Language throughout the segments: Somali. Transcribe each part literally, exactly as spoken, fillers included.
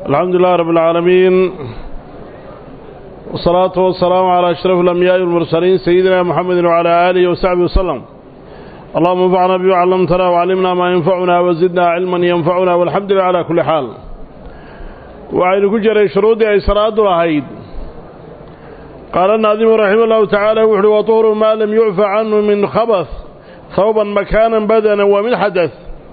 الحمد لله رب العالمين والصلاة والسلام على أشرف الأنبياء والمرسلين سيدنا محمد وعلى آله وصحبه وسلم. اللهم انفعنا بما علمتنا وعلمنا ما ينفعنا وزدنا علما ينفعنا والحمد لله على كل حال. وعين كجر شروط إسراد العيد. قال الناظم رحمه الله تعالى: وطهر ما لم يعفى عنه من خبث ثوبا مكانا بدنا ومن حدث.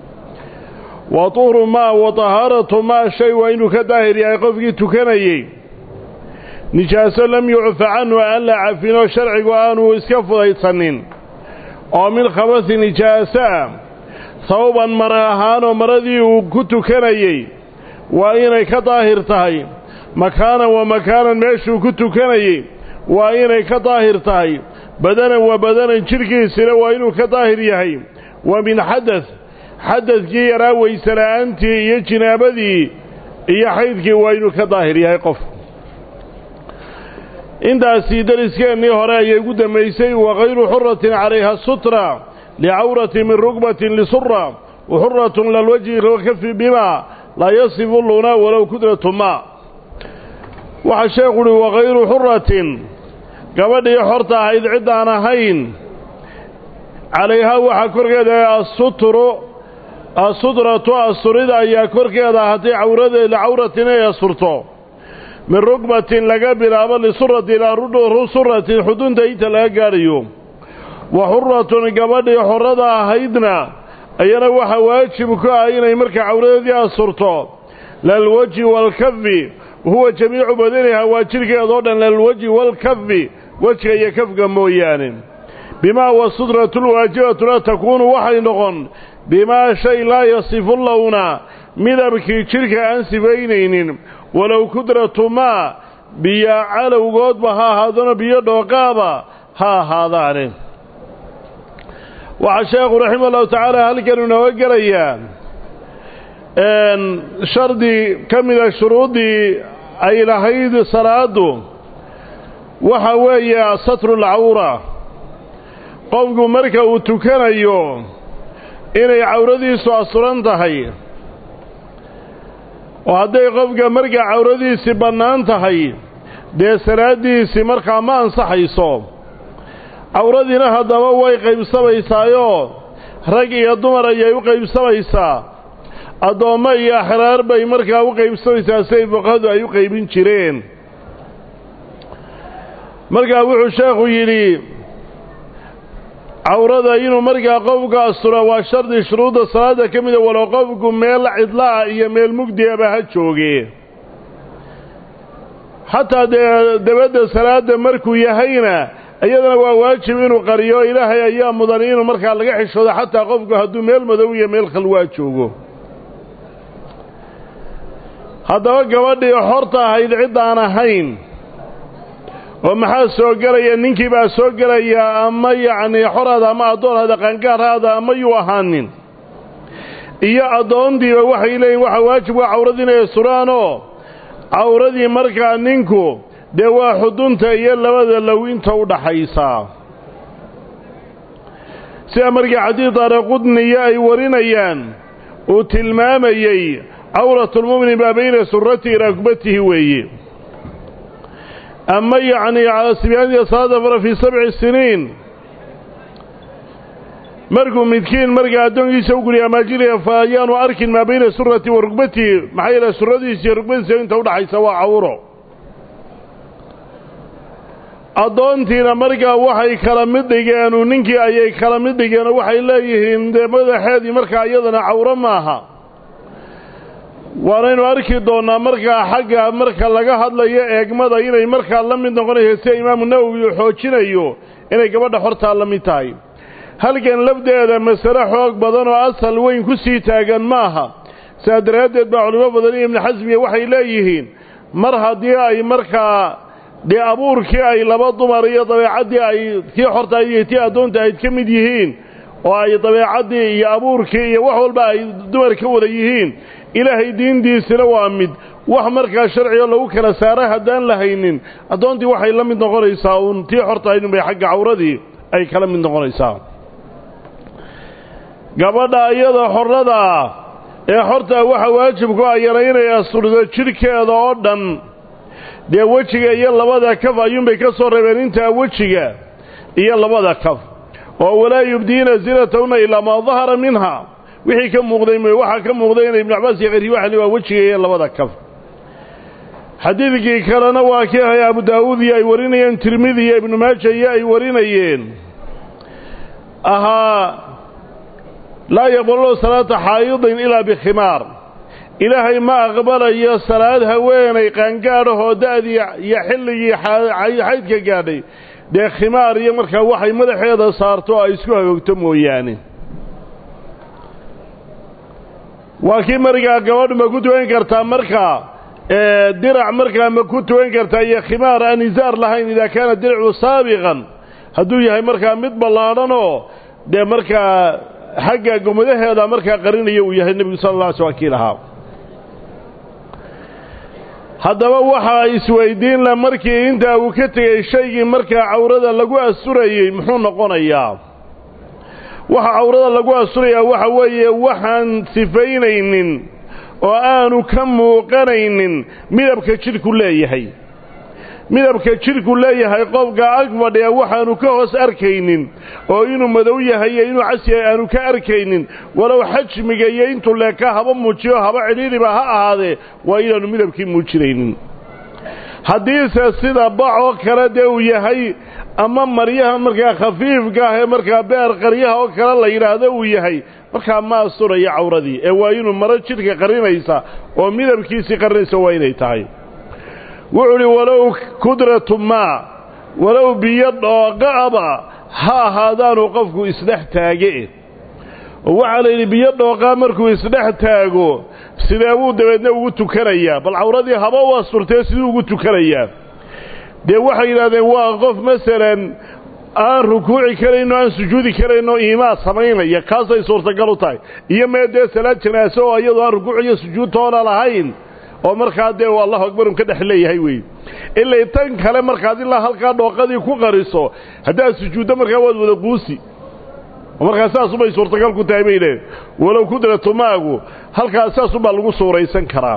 وطهر ما وطهارة ما شيء وإنه كداهر يقفك تكني نجاسة لم يعفى عنه ألا عفين شرعي وآنه اسكفه يتصنين ومن خبث نجاسة ثوبا مراهان ومرضي كتكني وإنه كداهر تهي مكانا ومكانا ماشو كتكني وإنه كداهر تهي بدنا وبدنا شركي سنة وإنه كداهر يهي ومن حدث xadadkii yaraa weysela'aantii iyo jinaabadii iyo xaydkii waa inuu ka daahir yahay qof. intaasii dariskeenii hore ayay ugu dambaysay: wakayru xuratin calayha sutra licawrati min rugbatin lisura waxuratun lalwajhi wakafi bima laa yasifu luna walow kudratu ma. waxaa sheekhu uhi wakayru xuratin gabadhii xorta ahayd ciddaan ahayn calayhaa waxaa korkeeda asutru asudratu asurida ayaa korkeeda ahaatay cawradeeda cawratin ay asurto min rugbatin laga bilaabo lisurati ilaa suratin xudunta inta laga gaadhayo. wa xuratun gabadhii xorada ahaydna ayana waxaa waajib ku ah inay markaa cawradeedii asurto lalwajhi waalkafi wahuwa jamiicu badaniha waa jidhkeedoo dhan lalwajhi waalkafi wejga iyo kafga mooyaane. bimaa wasudratu lwaajibatu la takuunu waxay noqon bimaa shay laa yasifu lowna midabkii jidhka aan sifaynaynin walow kudratu maa biyo calowgoodba ha ahaadano biyo dhooqaaba ha ahaadaane. waxaa sheekhu raxima allahu tacaala halkan inooga gelayaa shardi ka mida shuruuddii ay lahayd salaadu waxa weeye satru lcawra. qofku marka uu tukanayo inay cawradiisu asuran tahay, oo hadday qofka markaa cawradiisii bannaan tahay dee salaaddiisii markaa ma ansaxayso. cawradiina haddaba way qaybsamaysaayoo rag iyo dumar ayay u qaybsamaysaa, addoommo iyo axraar bay markaa u qaybsamaysaa siday fuqahadu ay u qaybin jireen. markaa wuxuu sheekhu yidhi cawrada inuu markaa qofka astura waa shardi shuruudda salaada ka mida walow qofku meel cidlaa iyo meel mugdiaba ha jooge. xataa dee dabadda salaada markuu yahayna iyadana waa waajib inuu qariyo. ilaahay ayaa mudan inuu markaa laga xishoodo xataa qofku hadduu meel madow iyo meel khalwaa joogo. haddaba gabadhii xorta ahayd ciddaan ahayn oo maxaa soo gelaya? ninkii baa soo gelaya, ama yacnii xoraada ama addoonada qaangaarhaada ama yuu ahaanin. iyo addoontiiba waxay leeyihin waxaa waajib waa cawradii inay suraanoo cawradii markaa ninku dee waa xudunta iyo labada low inta u dhaxaysaa. sida markii xadiid daaraqudniya ay warinayaan uu tilmaamayey cawratulmu'min maa bayna suratihi ila rukbatihi weeye. أما يعني على سبيل يصادف في سبع سنين مرقوا مدكين مرقى أدون يسوقوا لأماجيلها فأيان وأركن ما بين سرة ورقبتي محايلة سرتي ورقبتي انت ودحي سواء عورو أدونتينا مرقى وحي كلامدقان وننكي أي كلامدقان وحي إليهن ماذا حادي مرقى أيضنا عورا ماها. waanaynu arki doonaa markaa xagga marka laga hadlayo eegmada inay markaa la mid noqonayso sida imaamu nawowi uu xoojinayo inay gabadha xortaa la mid tahay. halkan lafdeeda masale xoog badan oo asal weyn ku sii taagan maaha. saa daraaddeed baa culimo badan iyo ibnu xasmiya waxay leeyihiin mar haddii ay markaa dee abuurkii ay laba dumar iyo dabeecaddii ay tii xortaa iyo tii addoonta ayd ka mid yihiin, oo ay dabeecaddii iyo abuurkii iyo wax walba ay dumar ka wada yihiin, ilaahay diintiisina waa mid. wax markaa sharciga lagu kala saara haddaan la haynin addoontii waxay la mid noqonaysaa uun tii xortahayd unbay xagga cawradii ay kala mid noqonaysaa. gabadha iyada xorrada ee horta waxa waajib ku ah yaraynayaa surda jirkeeda oo dhan dee wejiga iyo labada kaf ayuunbay ka soo reebeen intaa wejiga iyo labada kaf oo walaa yubdiina zinatahunna ilaa maa dahara minha wixii ka muuqday waxaa ka muuqday in ibnu cabbaas iyo qeyri waxani waa wejiga iyo labada kaf xadiidkii kalena waa kii hay abu daawuud iyo ay warinayeen tirmidi iyo ibnu maaja iyo ay warinayeen ahaa laa yaqbalu salaata xaayidin ilaa bikhimaar ilaahay ma aqbalayo salaad haweenay qaangaadhahoo da'dii iyo xilligii xaydka gaadhay dee khimaar iyo markaa waxay madaxeeda saarto oo ay isku hagoogto mooyaane waa kii markaa gabadhu ma ku tukan kartaa markaa dirac markaa ma ku tukan kartaa iyo khimaar aan izaar lahayn idaa kaana diracu saabiqan hadduu yahay markaa mid ballaadhanoo dee markaa xagga gomadaheeda markaa qarinaya uu yahay nebigu sala alla alay slam kii lahaa haddaba waxaa isweydiin la markii intaa uu ka tegey shaygii markaa cawrada lagu asturayey muxuu noqonayaa waxa cawrada lagu asturayaa waxa weeye waxaan sifaynaynin oo aanu ka muuqanaynin midabka jidhku leeyahay midabka jidhku leeyahay qofka ag fadhiya waxaanu ka hoos arkaynin oo inuu madow yahay iyo inuu cas yahay aanu ka arkaynin walow xajmiga iyo intuu leeka haba muujiyo haba cidhiidhiba ha ahaadee waa inaanu midabkii muujinaynin haddiise sida bac oo kale dee uu yahay ama maryaha markaa khafiifka ah ee markaa beer qaryaha oo kale la yidhaahdo uu yahay markaa ma asturaya cawradii ee waa inuu maro jidhka qarinaysa oo midabkiisii qarinaysa waa inay tahay wuxuu uhi walow kudratu maa walow biyo dhooqa'aba ha ahaadaanu qofku isdhex taage oo waxaa la yidhi biyo dhooqaa markuu isdhex taago sidee buu dabeedna ugu tukanayaa bal cawradii haba u asturtee siduu ugu tukanayaa dee waxay yidhahdeen waa qof masalan aan rukuuci karayno aan sujuudi karayno iimaa samaynaya kaasay suurtagal u tahay iyo mee dee salaad janaaso oo iyadoo aan rukuuc iyo sujuud toona lahayn oo markaa dee allahu akbar un ka dhex leeyahay wey ilaa tan kale markaad ilaa halkaa dhooqadii ku qariso haddaad sujuuddo markaa waad wada quusi oo markaa saasubay suurtagal ku tahay bay leedahay walow kudratu maagu halkaas saasubaa lagu suuraysan karaa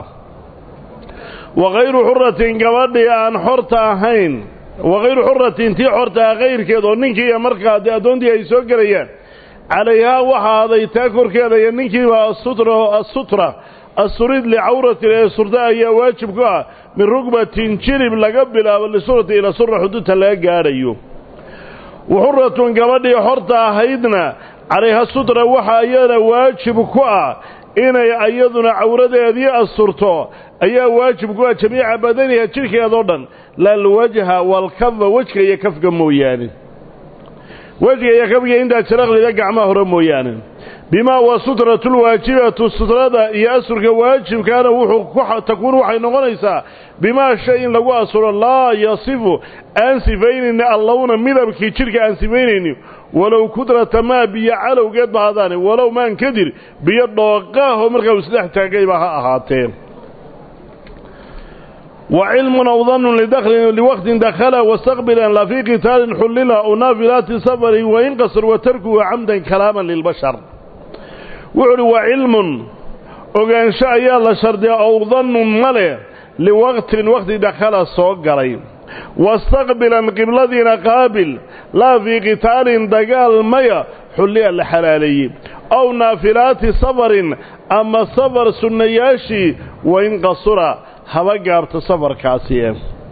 wakayru xuratin gabadhii aan xorta ahayn wakayru xuratin tii xorta ah kayrkeed oo ninkiiiyo markaa dee addoontii ay soo gelayaan calayhaa waxaa aday taa korkeeda iyo ninkiiba asutra asutra asurid licawratin ee surda ayaa waajib ku ah min rugbatin jilib laga bilaabo lisurati ila sura xuduudta laga gaadhayo waxuratun gabadhii xorta ahaydna calayha sutra waxaa iyana waajib ku ah inay iyaduna cawradeedii asturto ayaa waajib ku ah jamiica badaniha jidhkeedoo dhan lalwajha waalkafa wejka iyo kafka mooyaane wejga iyo kafka intaa jaraqlida gacmaha hore mooyaane bimaa wa sutratulwaajibatu sutrada iyo asurka waajibkaana wuxuu takuun waxay noqonaysaa bimaa shay in lagu asuro laa yasifu aan sifaynayni allowna midabkii jidhka aan sifaynayni walow kudrata maa biyo calowgeed ba hadaane walow maan kadir biyo dhooqaahoo markaa isdhex taagayba ha ahaatee وعلم أو ظن لدخل لوقت دخل واستقبلا لا في قتال حلل أو نافلات سفر وينقصر وتركه عمدا كلاما للبشر وعلو علم وقال شاء يالله شرد أو ظن ملي لوقت وقت دخل الصوغري واستقبلا قبلتنا قابل لا في قتال دقال ميا حلل الحلالي أو نافلات سفر أما سفر سنياشي وينقصر haba gaabto safarkaasiye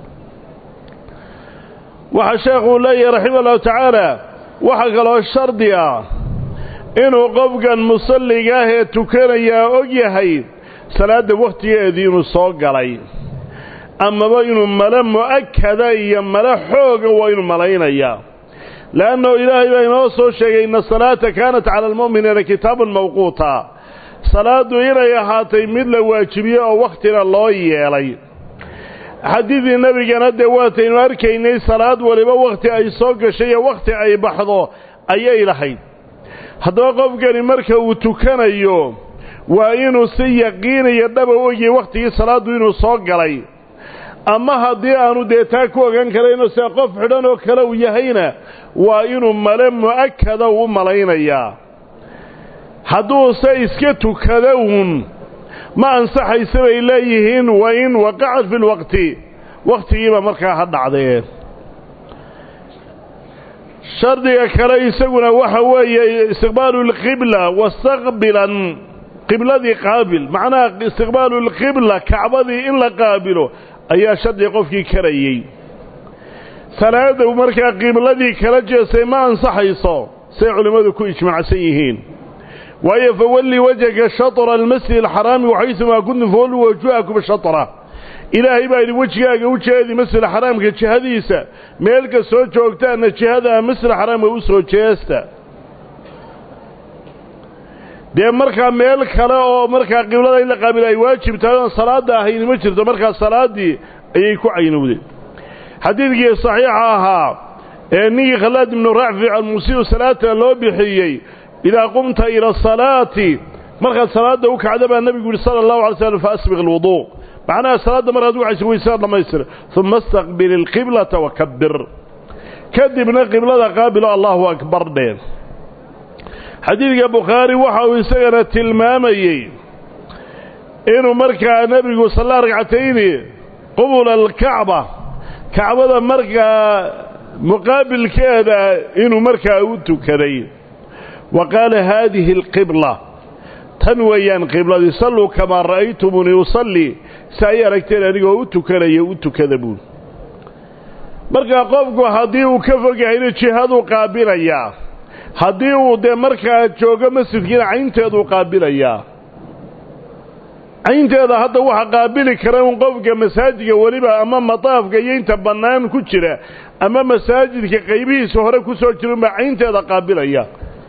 waxaa sheekhu leeyahay raxima allahu tacaala waxaa kaloo shardi ah inuu qofkan musalliga ah ee tukanayaa og yahay salaadda wakhtigeedii inuu soo galay amaba inuu male mu'akada iyo male xooga waa inuu malaynayaa leannahu ilaahay baa inoo soo sheegay inna salaata kaanat cala almu'miniina kitaaban mawquuta salaadu inay ahaatay mid la waajibiyey oo wakhtina loo yeelay xadiidii nebigana dee waataynu arkaynay salaad waliba wakhti ay soo gashay iyo wakhti ay baxdo ayay lahayd haddaba qofkani marka uu tukanayo waa inuu si yaqiiniyo dhaba u ogyahay wakhtigii salaaddu inuu soo galay ama haddii aanu dee taa ku ogaan karayno see qof xidhan oo kale uu yahayna waa inuu male mu'akada u malaynayaa hadduu se iska tukada uun ma ansaxaysa bay leeyihiin wa in waqacat fi lwaqti waqtigiiba markaa ha dhacdee shardiga kale isaguna waxa weeye istiqbaalu lqibla wastaqbilan qibladii qaabil macnaha istiqbaalu lqibla kacbadii in la qaabilo ayaa shardi qofkii karayey salaada markaa qibladii kala jeesay ma ansaxayso say culimmadu ku ijmaacsan yihiin waayo fawalli wajhaka shatra almasjid alxaraami waxaysumaa kuntum fawallu wujuhakum shatra ilaahay baa idhi wejigaaga u jeedi masjid alxaraamka jihadiisa meel ka soo joogtaana jihada masjid alxaraamka u soo jeesta dee markaa meel kale oo markaa qiblada in la qaabilo ay waajib tahay oon salaada ahayn ma jirto markaa salaadii ayay ku caynowday xadiidkii saxiixa ahaa ee ninkii Khallaad ibn Raafic al-Musii'u salaata loo bixiyey idaa qumta ila salaati markaad salaada u kacda baa nabigu yiri sallallahu alayhi wasallam fa asbiq al-wudu macnaha salaada markaad u cayso waysaa dhamaystir thumma istaqbil al-qiblata wa kabbir kadibna qiblada qaabilo Allahu akbar dheen xadiidka Bukhaari waxa uu isagana tilmaamayay inuu markaa nabigu sallallahu ragcatayni qubul al-ka'ba kacbada markaa muqaabilkeeda inuu markaa u tukaday وقال هذه القبلة تنويان قبلة صلوا كما رأيتموني يصلي سياركتين أنه أتكري أتكذبون مركا قفقوا هديو كفق عين الجهاد قابلا يا هديو دي مركا جوغا مسجد كنا عين تيدو قابلا يا عين تيدا هذا وحا قابلي كرام قفقا مساجد وليبا أمام مطافك ينتا بنان كتشرا أمام مساجد كقيبه سهرة كسوكرا ما عين تيدا قابلا يا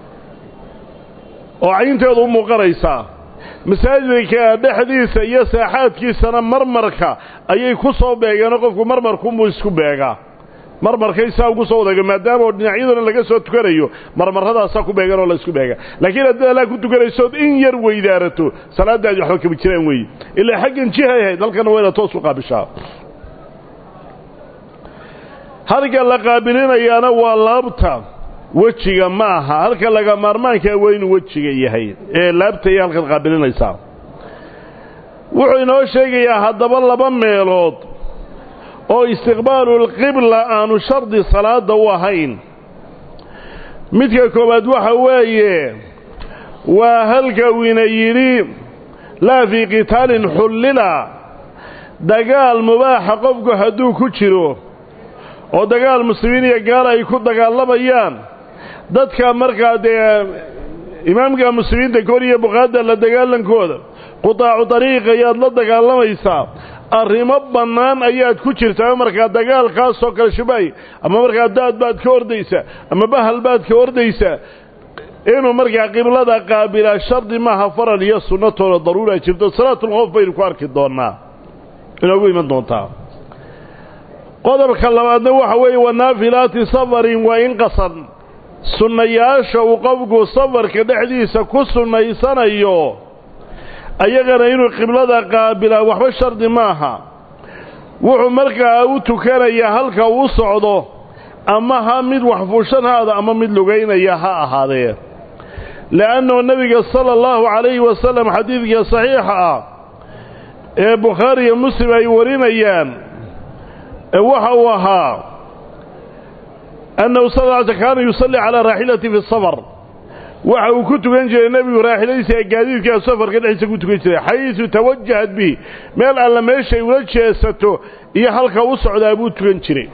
oo aynteedu u muuqanaysaa masaajidka dhexdiisa iyo saaxaadkiisana marmarka ayay ku soo beegeen qofku marmarku muu isku beegaa marmarkaysa ugu soo wadaga maadaama dhinacyadana laga soo tukanayo marmaradaas ku beegan oo la isku beega laakiin haddii la ku tukanayso in yar weydaarato salaadaadu waxba ka jiraan weey ilaa xaggan jihayahay dalkana wayna toos u qaabishaa halka la qaabilinayaana waa laabta wajiga maaha halka laga maarmaanka weyn wajiga yahay ee laabtay halka qaabilinaysa wuxuu inoo sheegayaa hadaba laba meelood oo istiqbaalul qibla aanu shardi salaada u ahayn midka koobaad waxa weeye waa halka wina yiri la fi qitaalin xullila dagaal mubaaha qofku haduu ku jiro oo dagaal muslimiin iyo gaal ay ku dagaalamayaan dadka markaa dee imaamka muslimiinta koriya buqaada la dagaalankooda qutaacu dariiqa ayaad la dagaalamaysaa arrimo bannaan ayaad ku jirtaa markaa dagaalkaasoo kale shubay ama markaa daad baad ka ordaysa ama bahal baad ka ordaysa inuu markaa qiblada qaabila shardi maaha faral iyo sunnatooda daruura jirto salaatul khawf baynu ku arki doonaa inoogu iman doontaa qodobka labaadna waxa weeye wanaafilaati safarin wa in qasan sunnayaasha uu qofku safarka dhexdiisa ku sunnaysanayo ayagana inuu qiblada qaabila waxba shardi maaha wuxuu markaa u tukanayaa halka uu socdo ama ha mid waxfuushanaada ama mid lugaynaya ha ahaadee laanna nabiga sallallahu alayhi wasallam xadiidka saxiixa ah ee Bukhari iyo Muslim ay warinayaan waxa uu ahaa أنه صلى الله عليه وسلم كان يصلي على راحلته في السفر وحو كنت كنجي النبي راحلته قاديد كان سفر كان حيث كنت كنجي حيث توجهت به ميل ألا ميشي ولجه ستو إيا حلقة وصعد أبوت كنجي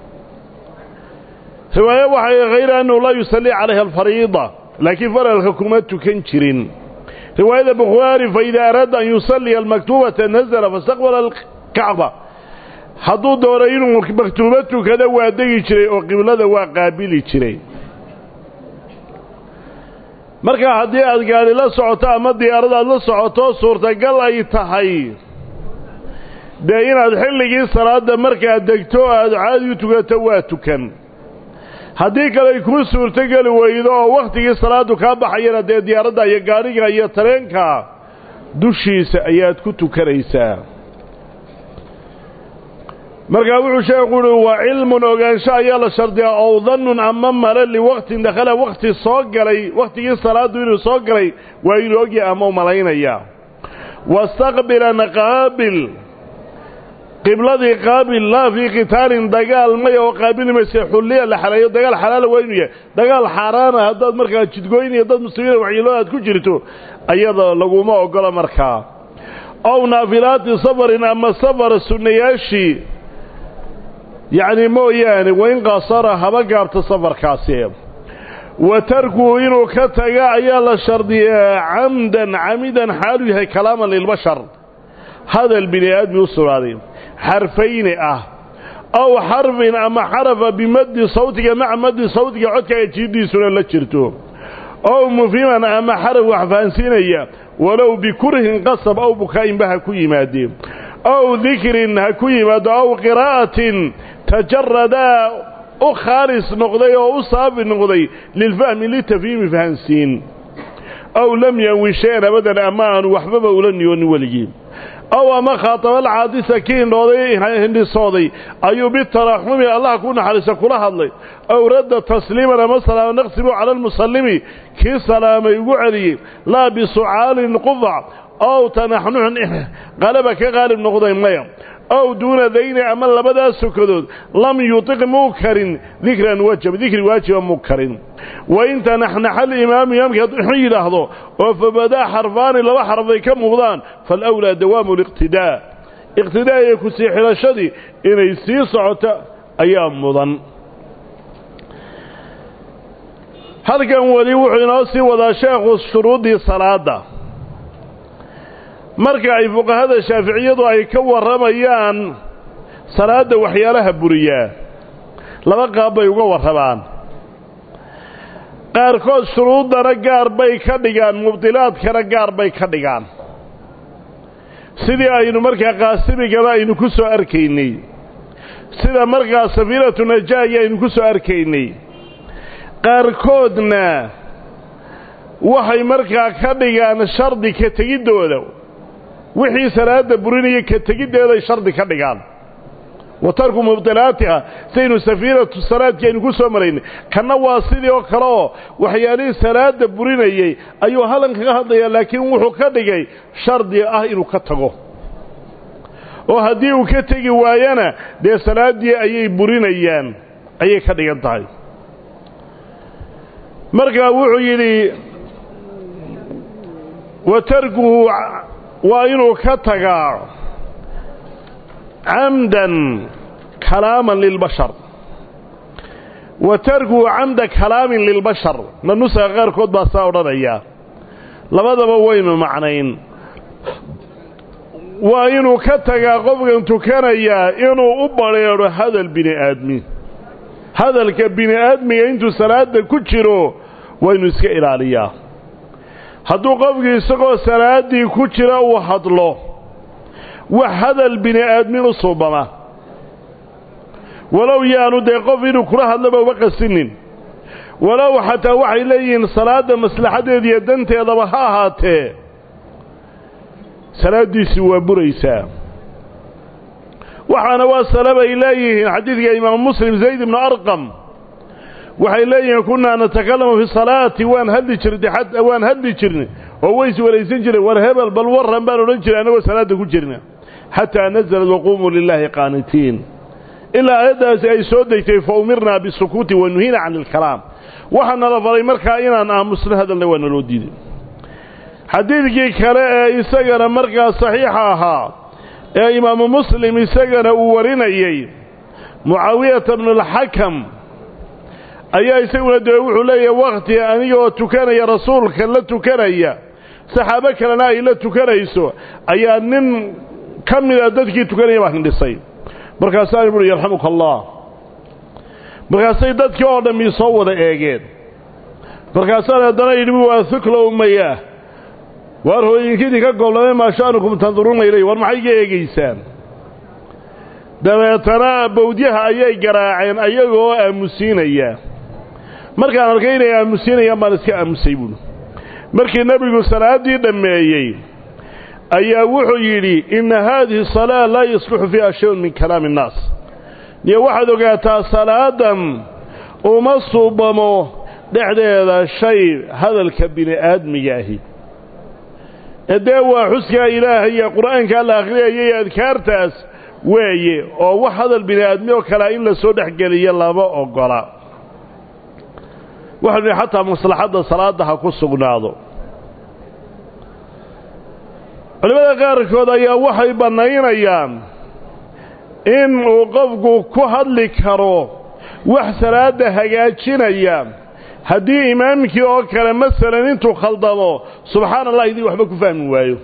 رواية وحي غير أنه لا يصلي عليها الفريضة لكن فرع الحكومات كنجرين رواية بخواري فإذا أراد أن يصلي المكتوبة نزل فاستقبل الكعبة hadduu doono inuu maktuubatu kada waa degi jiray oo qiblada waa qaabili jiray marka haddii aad gaari la socoto ama diyaarada la socoto suurtagal ay tahay dee inaad xilligii salaada markaad degto aad caadi u tukato waa tukan haddii kale ay kuu suurtagali weydo oo wakhtigii salaadu kaa baxayana dee diyaaradda iyo gaariga iyo tareenka dushiisa ayaad ku tukanaysaa markaa wuxuu sheekhu uhi waa cilmun ogaansho ayaa la shardiyaa ow dannun ama male liwaqtin dakhala waqti soo galay waqtigii salaaddu inuu soo galay waa inuu ogyahay ama u malaynayaa wastaqbilan qaabil qibladii qaabil laa fii qitaalin dagaal maya oo qaabili mayse xulliya la xaleeyo dagaal xalaala waa inuu yahay dagaal xaaraana haddaad markaa jidgoyniyo dad muslimiina waxyeeloo aad ku jirto ayada laguma oggola markaa ow naafilaati safarin ama safar sunnayaashii yacni mooyaane wain qasara haba gaabta safarkaasi wa tarkuhu inuu ka taga ayaa la shardiyaa camdan camidan xaaluu yahay kalaaman lilbashar hadal bini aadmi u sugnaaday xarfayni ah aw xarfin ama xarafa bimaddi sawtiga maca maddi sawtiga codkaaga jiidhiisuna la jirto ow mufhiman ama xaraf wax fahansiinaya walow bikurhin qasab aw bukaa'inba ha ku yimaadee ow dikrin ha ku yimaado aw qiraa'atin tajaradaa u khaalis noqday oo u saafi noqday lilfahmi litafhiimi fahansiin aw lam yanwi shayan abadan ama aanu waxbaba ula niyoonin weligii aw ama khaatabal caadisa kii hindhooday hindhisooday ayuu bitaraxumi allah ku naxariisa kula hadlay aw radda tasliiman ama salaama naqsibu cala almusallimi kii salaamay ugu celiyey laa bisucaalin qudac aw tanaxnuxn qalaba ka qaalib noqday maya aw duuna dayni ama labadaas sokadood lam yutiq muu karin dikran wajab dikri waajiba muu karin wain tanaxnaxa alimaamu imaamkii hadduu yidhaahdo oo fabadaa xarfaani laba xarfay ka muuqdaan falawlaa dawaamu liqtidaa iqtidaa iyo kusii xidhashadii inay sii socoto ayaa mudan halkan weli wuxuu inoo sii wadaa sheekhu shuruuddii salaadda marka ay fuqahada shaaficiyadu ay ka warramayaan salaadda waxyaalaha buriyaa laba qaab bay uga warramaan qaarkood shuruuddana gaar bay ka dhigaan mubdilaadkana gaar bay ka dhigaan sidii aynu markaa qaasimigaba aynu ku soo arkaynay sida markaa safiinatu najaayi aynu ku soo arkaynay qaarkoodna waxay markaa ka dhigaan shardi ka tegiddooda wixii salaada burinaya ka tegiddeeday shardi ka dhigaan wa tarku mubdilaatiha saynu safiinatu salaadkii aynu ku soo maraynay kanna waa sidii oo kale oo waxyaalihii salaada burinayey ayuu halan kaga hadlayaa laakiin wuxuu ka dhigay shardi ah inuu ka tago oo haddii uu ka tegi waayana dee salaaddii ayay burinayaan ayay ka dhigan tahay markaa wuxuu yidhi wa tarkuhu waa inuu ka tagaa camdan kalaaman lilbashar wa tarkuhu camda kalaamin lilbashar na nusaga qaarkood baa saa odhanayaa labadaba waynu macnayn waa inuu ka tagaa qofkan tukanayaa inuu u badrheedho hadal bini aadmi hadalka bini aadmiga intuu salaada ku jiro waa inuu iska ilaaliyaa hadduu qofkii isagoo salaaddii ku jira uu hadlo wax hadal bini aadmin u suubama walow yaanu dee qof inuu kula hadlaba uba qasinin walow xataa waxay leeyihiin salaadda maslaxadeeda iyo danteedaba ha ahaatee salaaddiisii waa buraysaa waxaana waa salabay leeyihiin xadiidka imaamu muslim zayd ibnu arqam waxay leeyihiin kunnaa natakalamu fi salaati waan hadli jirnay waan hadli jirnay oo ways waraysan jiray war hebel bal warran baan odhan jiray annagoo salaadda ku jirna xataa nazalad waquumuu lilaahi qaanitiin ilaa aayaddaasi ay soo degtay fa umirnaa bisukuuti wa nuhiina can ilkalaam waxaana la faray markaa inaan aamusno hadalna waa naloo diiday xadiidkii kale ee isagana markaa saxiixa ahaa ee imaamu muslim isagana uu warinayey mucaawiyata bnulxakam ayaa isaguna dee wuxuu leeyahay wakhti anigoo tukanaya rasuulka la tukanaya saxaabo kalena ay la tukanayso ayaa nin ka mida dadkii tukanaya baa hindhisay markaasaan buhi yarxamuka allah markaasay dadkii oo dhammi soo wada eegeen markaasaan haddana yidhi waa hukla ummayaah waar hooyinkiidii ka gooblamay maa sha'nukum tanduruuna ilay war maxay ga eegaysaan dabeetana bawdyaha ayay garaaceen ayagoo aamusiinaya markaan arkay inay aamusiinayaan baan iska aamusay buuli markii nebigu salaaddii dhammeeyey ayaa wuxuu yidhi inna haadihi salaa laa yasluxu fiiha shayun min kalaami innaas iyo waxaad ogaataa salaadan uma suubamo dhexdeeda shay hadalka bini aadmiga ahi edee waa xuskaa ilaahay iyo qur'aanka la akhriyay adkaartaas weeye oo wax hadal bini aadmi oo kale in la soo dhexgeliyo laba ogola waxa xataa maslaxada salaada ha ku sugnaado culimada qaarkood ayaa waxay banaynayaan in uu qofku ku hadli karo wax salaada hagaajinaya haddii imaamkii oo kale masalan intuu khaldamo subxaanallaah idii waxba ku fahmi waayo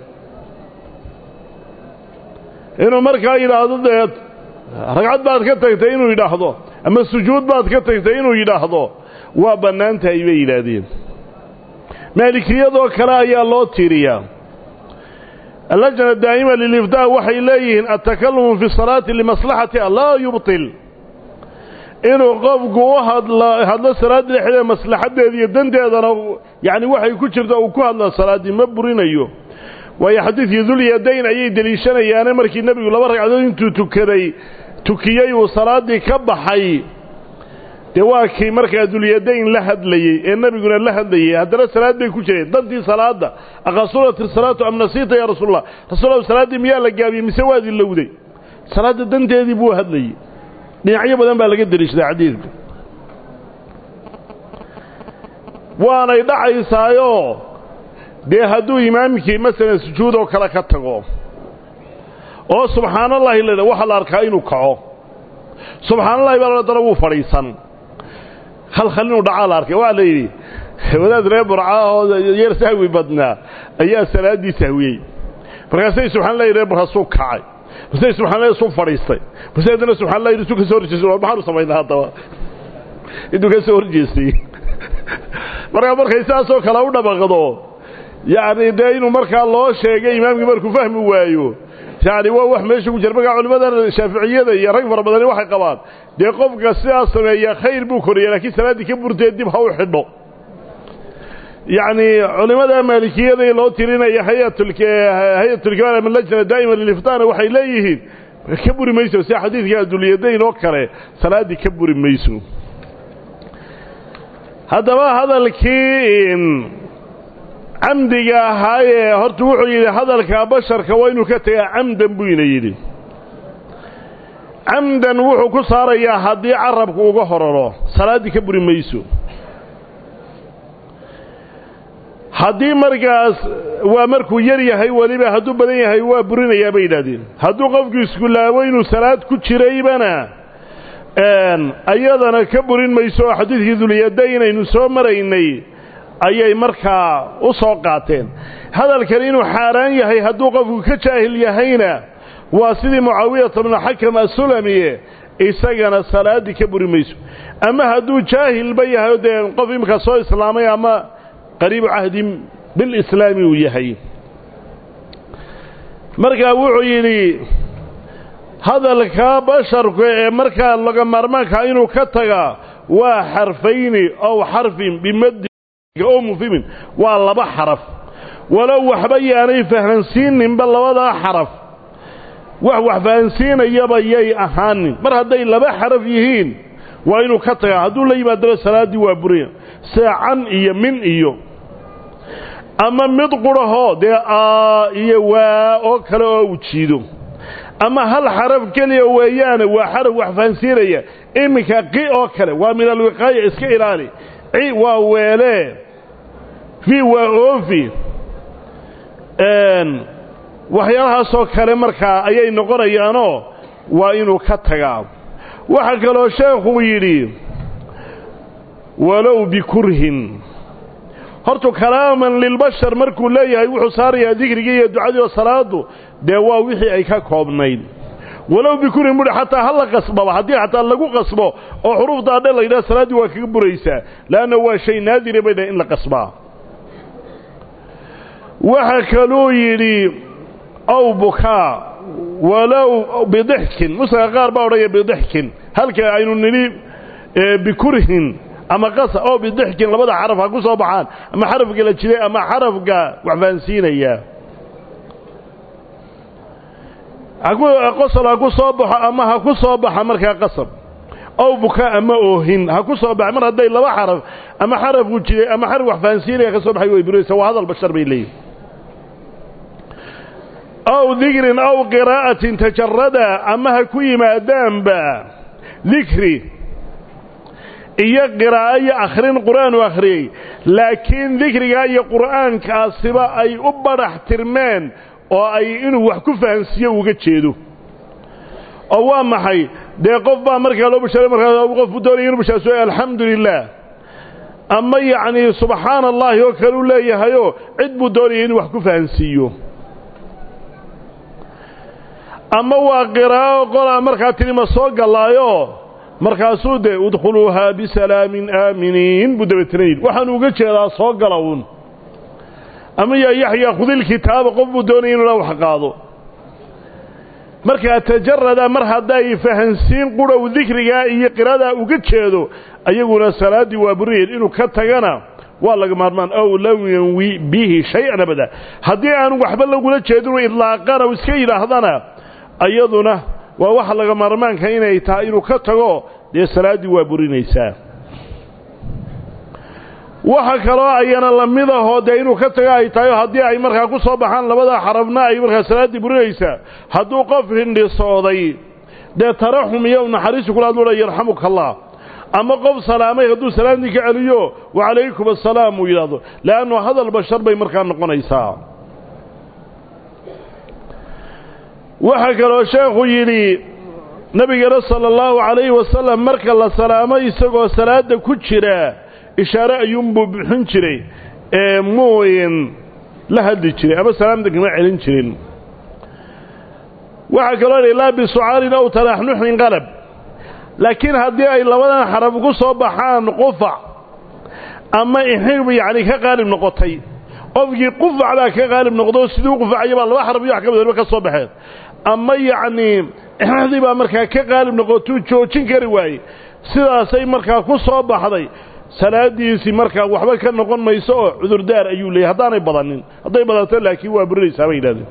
inuu markaa yidhaahdo dee ragcad baad ka tagtay inuu yidhaahdo ama sujuud baad ka tagtay inuu yidhaahdo waa bannaan tahay bay yidhaahdeen maalikiyadoo kale ayaa loo tiiriyaa اللجنة الدائمة للإفتاء وحي إليهن التكلم في الصلاة لمصلحة لا يبطل إنه قفق وهد هذا الصلاة لحظة مصلحة دي الدندي يعني وحي كتشرت أو كهد الصلاة مبرين أيوه ويحدث يذل يدين أي دليشان يعني مركي النبي ولا مرك عددين تكري تكيي وصلاة كبحي دواكي مركي ذل يدين لحد لي النبي يقول لحد لي هذا الصلاة دي كتشري ضدي صلاة أقصرت الصلاة أم نسيت يا رسول الله رسول الله صلاة مياه لقابي مسواد اللودي صلاة الدندي دي بوهد لي نعيب بدن بقى دليش ده عديد وانا يدعي سايو dee hadduu imaamkii masalan sujuud oo kale ka tago oo subxaanallahi ilaa waxa la arkaa inuu kaco subxaanallahi baa dara uu fariisan hal khalinu dhaca la arkay waa leeyay wadaad reer burca oo yeer sahwi badna ayaa salaadii sahwiyay markaasay subxaanallahi reer burca soo kacay markaasay subxaanallahi soo fariistay markaasay subxaanallahi soo ka soo horjeestay maxaa sameeyay hadaba intuu ka soo horjeestay markaa markay saasoo kale u dhabaqdo يعني ده إنه مركا الله شيء إمامك مركو فهم وايو يعني هو واحد ماشي وجربك علماء الشافعية ده يا رجل رمضان واحد قباد ده قف قصة يا خير بكرة لكن سنة كبر تدي بحاول حده يعني علماء المالكية ده لو ترينا يا هيئة الك هيئة الكبار من اللجنة دائما للإفتاء وحي ليه كبر ميسو سي حديث قال دول يدين وكره صلاة كبر ميسو هذا ما هذا الكين عمدي هاي هرت وحي هذا الكبشر كوينو كتيا عمدا بينا يدي عمدا وحو كسار يا هدي عربك وغهرره صلاة كبر ميسو هدي مركز ومركو يري هاي وليبا هدو بدن هاي وبرنا يا بيدادين هدو قفك اسكولا وينو صلاة كجريبنا ان ايضا كبر ميسو حديث ذو اليدين انو سو مريني ayay markaa u soo qaateen hadalkan inuu xaaraan yahay hadduu qofku ka jaahil yahayna waa sidii Muawiya ibn Hakam as-Sulami isagana salaadi ka buri mayso ama hadduu jaahil ba yahay oo qof imka soo islaamay ama qariib ahdi bil islaami uu yahay markaa wuxuu yiri hadalka basharku ee markaa laga marmaanka inuu ka taga waa xarfayni aw xarfin bimad أو مفهم والله حرف ولو وحبي أنا فهنسين بل وضع حرف وح فهنسين يبي أهاني مر هذي لبا حرف يهين وإنه كتر هذول لي مدرسة سلادي وابرين ساعا يمين إيو أما مدقره ده آ يوا أو كلا أو تشيدو أما هل حرف كلي ويانا وحرف وحفهنسين يا إمك قي أو كلا ومن الوقاية إسكيراني عي وويله في وأوفي أن وحيالها سو كلام مركا أي نقرأ يانو وإنه كتجا وحكى له شيخ ويري ولو بكره هرتو كلاما للبشر مركو لا يوحو صار يا ذكري دعاء والصلاة دوا وحي أي كوبنين ولو بكره مر حتى هلا قصبه حدي حتى لغو قصبه او حروف داده لا صلاه waa kaga buraysa laana waa shay naadir bayda in la qasbaa waxa kaloo yiri aw buka walaw bidhkin musa qaar baa oray bidhkin halka aynu nili bikurhin ama qas aw bidhkin labada xaraf ha ku soo baxaan ama xarafka la jiray ama xarafka wax faansiinaya qosol ha ku soo baxo ama ha ku soo baxa markaa qasab aw bukaa ama oohin ha ku soo baxa mar hadday laba xaraf ama xaraf ku jiray ama xaraf wax fahansiinaya ka soo baxay way buraysaa waa hadal bashar bay leeyihin aw dikrin aw qiraa'atin tajarada ama ha ku yimaadaanba dikri iyo qiraa'o iyo akhrin qur'aan u akhriyey laakiin dikrigaa iyo qur'aankaasiba ay u badhax tirmeen oo ay inuu wax ku fahansiiyo uga jeedo oo waa maxay dee qof baa markaa loo basharay markaa qofku doonaya inuu bashaaso alxamdu lilah ama yacni subxaana allahi oo kale u leeyahayoo cid buu doonaya inuu wax ku fahansiiyo ama waa qiraa'o qolaa markaa tilima soo gallaayo markaasuu dee udkhuluuhaa bisalaamin aaminiin buu dabeetanayn waxaanu uga jeedaa soo gala uun ama yaa yaxyaa khudilkitaaba qof buu doonaya inuu la wax qaado markaa tajarada mar hadday fahansiin qudhow dikrigaa iyo qiradaa uga jeedo ayaguna salaaddii waa buriyeen inuu ka tagana waa laga maarmaan ow lam yanwi bihi shay-an abada haddii aanu waxba lagula jeedinu idlaaqana u iska yidhaahdana ayaduna waa waxa laga maarmaanka inay tahay inuu ka tago dee salaaddii waa burinaysaa waxa kaloo ayana lamid ahoo dee inuu ka tago ay tahay haddii ay markaa ku soo baxaan labada xarafna ay markaa salaaddii burinaysaa hadduu qof hindhisooday dee taraxum iyo naxariisu kula hadlula yarxamuka allah ama qof salaamay hadduu salaamdii ka celiyo wacalaykum assalaam uu yidhaahdo le'annu hadal bashar bay markaa noqonaysaa waxaa kaloo sheekhu yidhi nabigana sala allahu calayhi wasalam marka la salaamo isagoo salaadda ku jira ishaare ayuunbuu bixin jiray ee mooyin la hadli jiray ama salaamda kama celin jirin waxaa kaloo yidhi laa bisucaalin aw tanaxnuxin qalab laakiin haddii ay labadan xaraf ku soo baxaan qufac ama ixib yacni ka qaalib noqotay qofkii qufac baa ka qaalib noqdo siduu qufacaya baa laba xaraf iyo wax ka badan ka soo baxeen ama yacni ixdii baa markaa ka qaalib noqotuu joojin kari waayey sidaasay markaa ku soo baxday salaadiisii markaa waxba ka noqon mayso oo cudurdaar ayuu leeyahay haddaanay badanin hadday badato laakiin waa burinaysaa bay yidhahdeen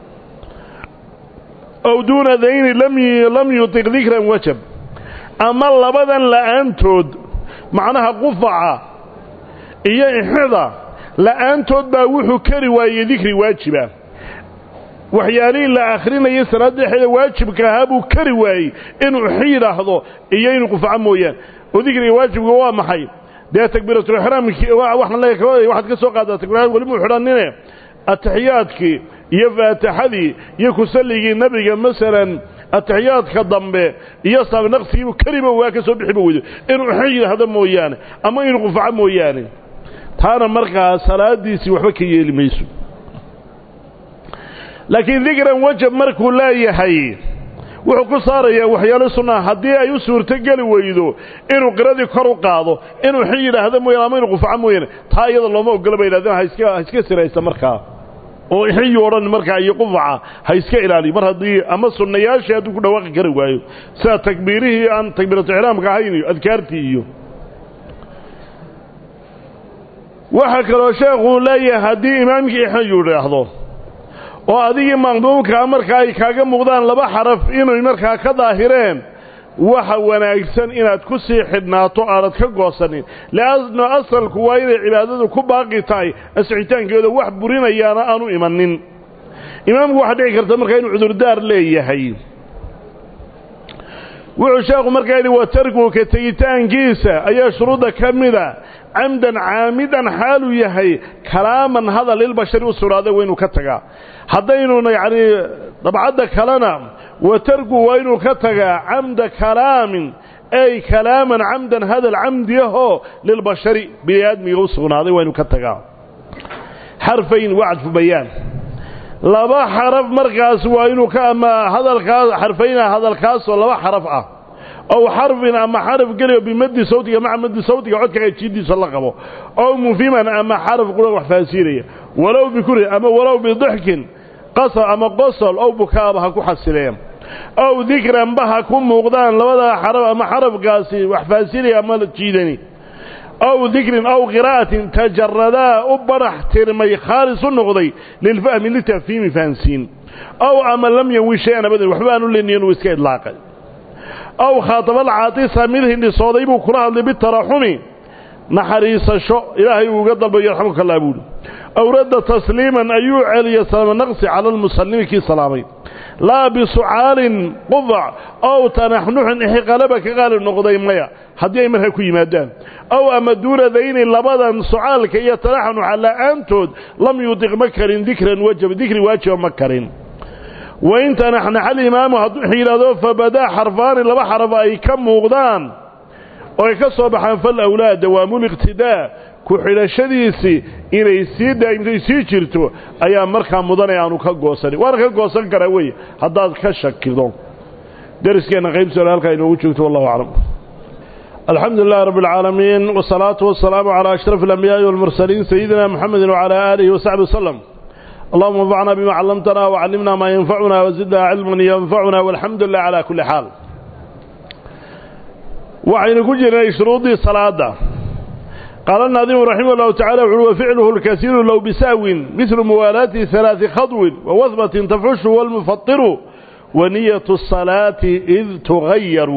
ow duuna dayni lam yutiq dikran wajab ama labadan la'aantood macnaha qufaca iyo ixda la'aantood baa wuxuu kari waayey dikri waajiba waxyaalihii la akhrinayay salaadda dhexeeda waajibka ahaa buu kari waayey inuu ix yidhaahdo iyo inuu qufaco mooyaan oo dikriga waajibka waa maxay dee takbiiratulixraamkii waxaan leeyahay waxaad ka soo qaadaa takbiiraad weli muu xidhannine ataxiyaadkii iyo faatixadii iyo kusalligii nebiga masalan ataxiyaadka dambe iyo saabnaqsigiibu keliba waa ka soo bixiba weydo inuu ix yidhaahdo mooyaane ama inuu qufaco mooyaane taana markaa salaadiisii waxba ka yeeli mayso laakiin dikran wajab markuu leeyahay wuxuu ku saarayaa waxyaalo sunnaa haddii ay u suurtogeli weydo inuu qiradii kor u qaado inuu xi yidhaahdo mooyaane ama inuu qufaco mooyaane taa iyada looma ogola bay yidhahdeen ha iska ha iska siraysa markaa oo ixiyuu odhan markaa iyo qufaca ha iska ilaaliyo mar haddii ama sunnayaashii hadduu ku dhawaaqi kari waayo sida takbiirihii aan takbiiratu ixraamka ahayn iyo adkaartii iyo waxaa kaloo sheekuu leeyahay haddii imaamkii ixiyuu idhaahdo oo adigii maqduumkaa markaa ay kaaga muuqdaan laba xaraf inay markaa ka daahireen waxa wanaagsan inaad ku sii xidhnaato aanad ka goosanin leanno asalku waa inay cibaadadu ku baaqi tahay asixitaankeeda wax burinayaana aanu imanin imaamku waxaa dhici karta markaa inuu cudurdaar leeyahay wuxuu sheekhu markaa yidhi wa tarku ka tegitaankiisa ayaa shuruudda ka mida camdan caamidan xaaluu yahay kalaaman hadal lilbashari u sugnaaday waa inuu ka tagaa haddaynuna yacnii dabcadda kalena wa tarku waa inuu ka tagaa camda kalaamin ay kalaaman camdan hadal camdiyahoo lilbashari bini aadmiga u sugnaaday waa inuu ka tagaa xarfayn wacdfu bayaan laba xaraf markaas waa inuu ka ama hadalkaas xarfayna hadalkaasoo laba xaraf ah ow xarfin ama xaraf geliyo bimaddi sawtiga maca maddi sawtiga codka jiiddiisa la qabo ow mufiman ama xaraf qura wax faasiinaya walow bikuri ama walow bidixkin qasal ama qosol ow bukaaba ha ku xasileen ow dikranba ha ku muuqdaan labada xaraf ama xarafkaasi wax faasiinaya ama jiidani ow dikrin ow qiraa'atin tajaradaa u barax tirmay khaalis u noqday lilfahmi litafhiimi fahansiin أو أما لم ينوي شيئا أبدا وحبان لن ينوي اسك إطلاقا أو خاطب العاطسة منه اللي صاديبه كلها اللي بالتراحم نحريص الشو إلهي وقدر بيرحمك الله يقول أو رد تسليما أيو علي السلام النقص على المسلم كي سلامي لا بسعال قضع أو تنحنح إحي قلبك قال النقضي ميا حد يمرها كي مادان أو أما دور ذين لبدا سعالك يتنحن على أنتود لم يطق مكر ذكرا وجب ذكر واجه مكر وإن تنحن على الإمام حيلا فبدا حرفان لبا حرف أي كم وغدان ويكسر بحان فالأولاد دوام الاقتداء كحلاشadiisi inay si daa'imtay si jirto ayaa markaa mudanayaan ka goosan war ka goosan kara way hadaad ka shakido dariskeenna qayb su'aalka inoo joogto wallahu a'lam alhamdulillah rabbil alamin wassalatu wassalamu ala ashrafil anbiya'i wal mursalin sayyidina muhammadin wa ala alihi wa sahbihi sallam اللهم انفعنا بما علمتنا وعلمنا ما ينفعنا وزدنا علما ينفعنا والحمد لله على كل حال وعين كجنا شروط الصلاه قال الناظم رحمه الله تعالى وفعله الكثير لو بساو مثل موالاة ثلاث خضو ووثبة تفعش والمفطر ونية الصلاة إذ تغير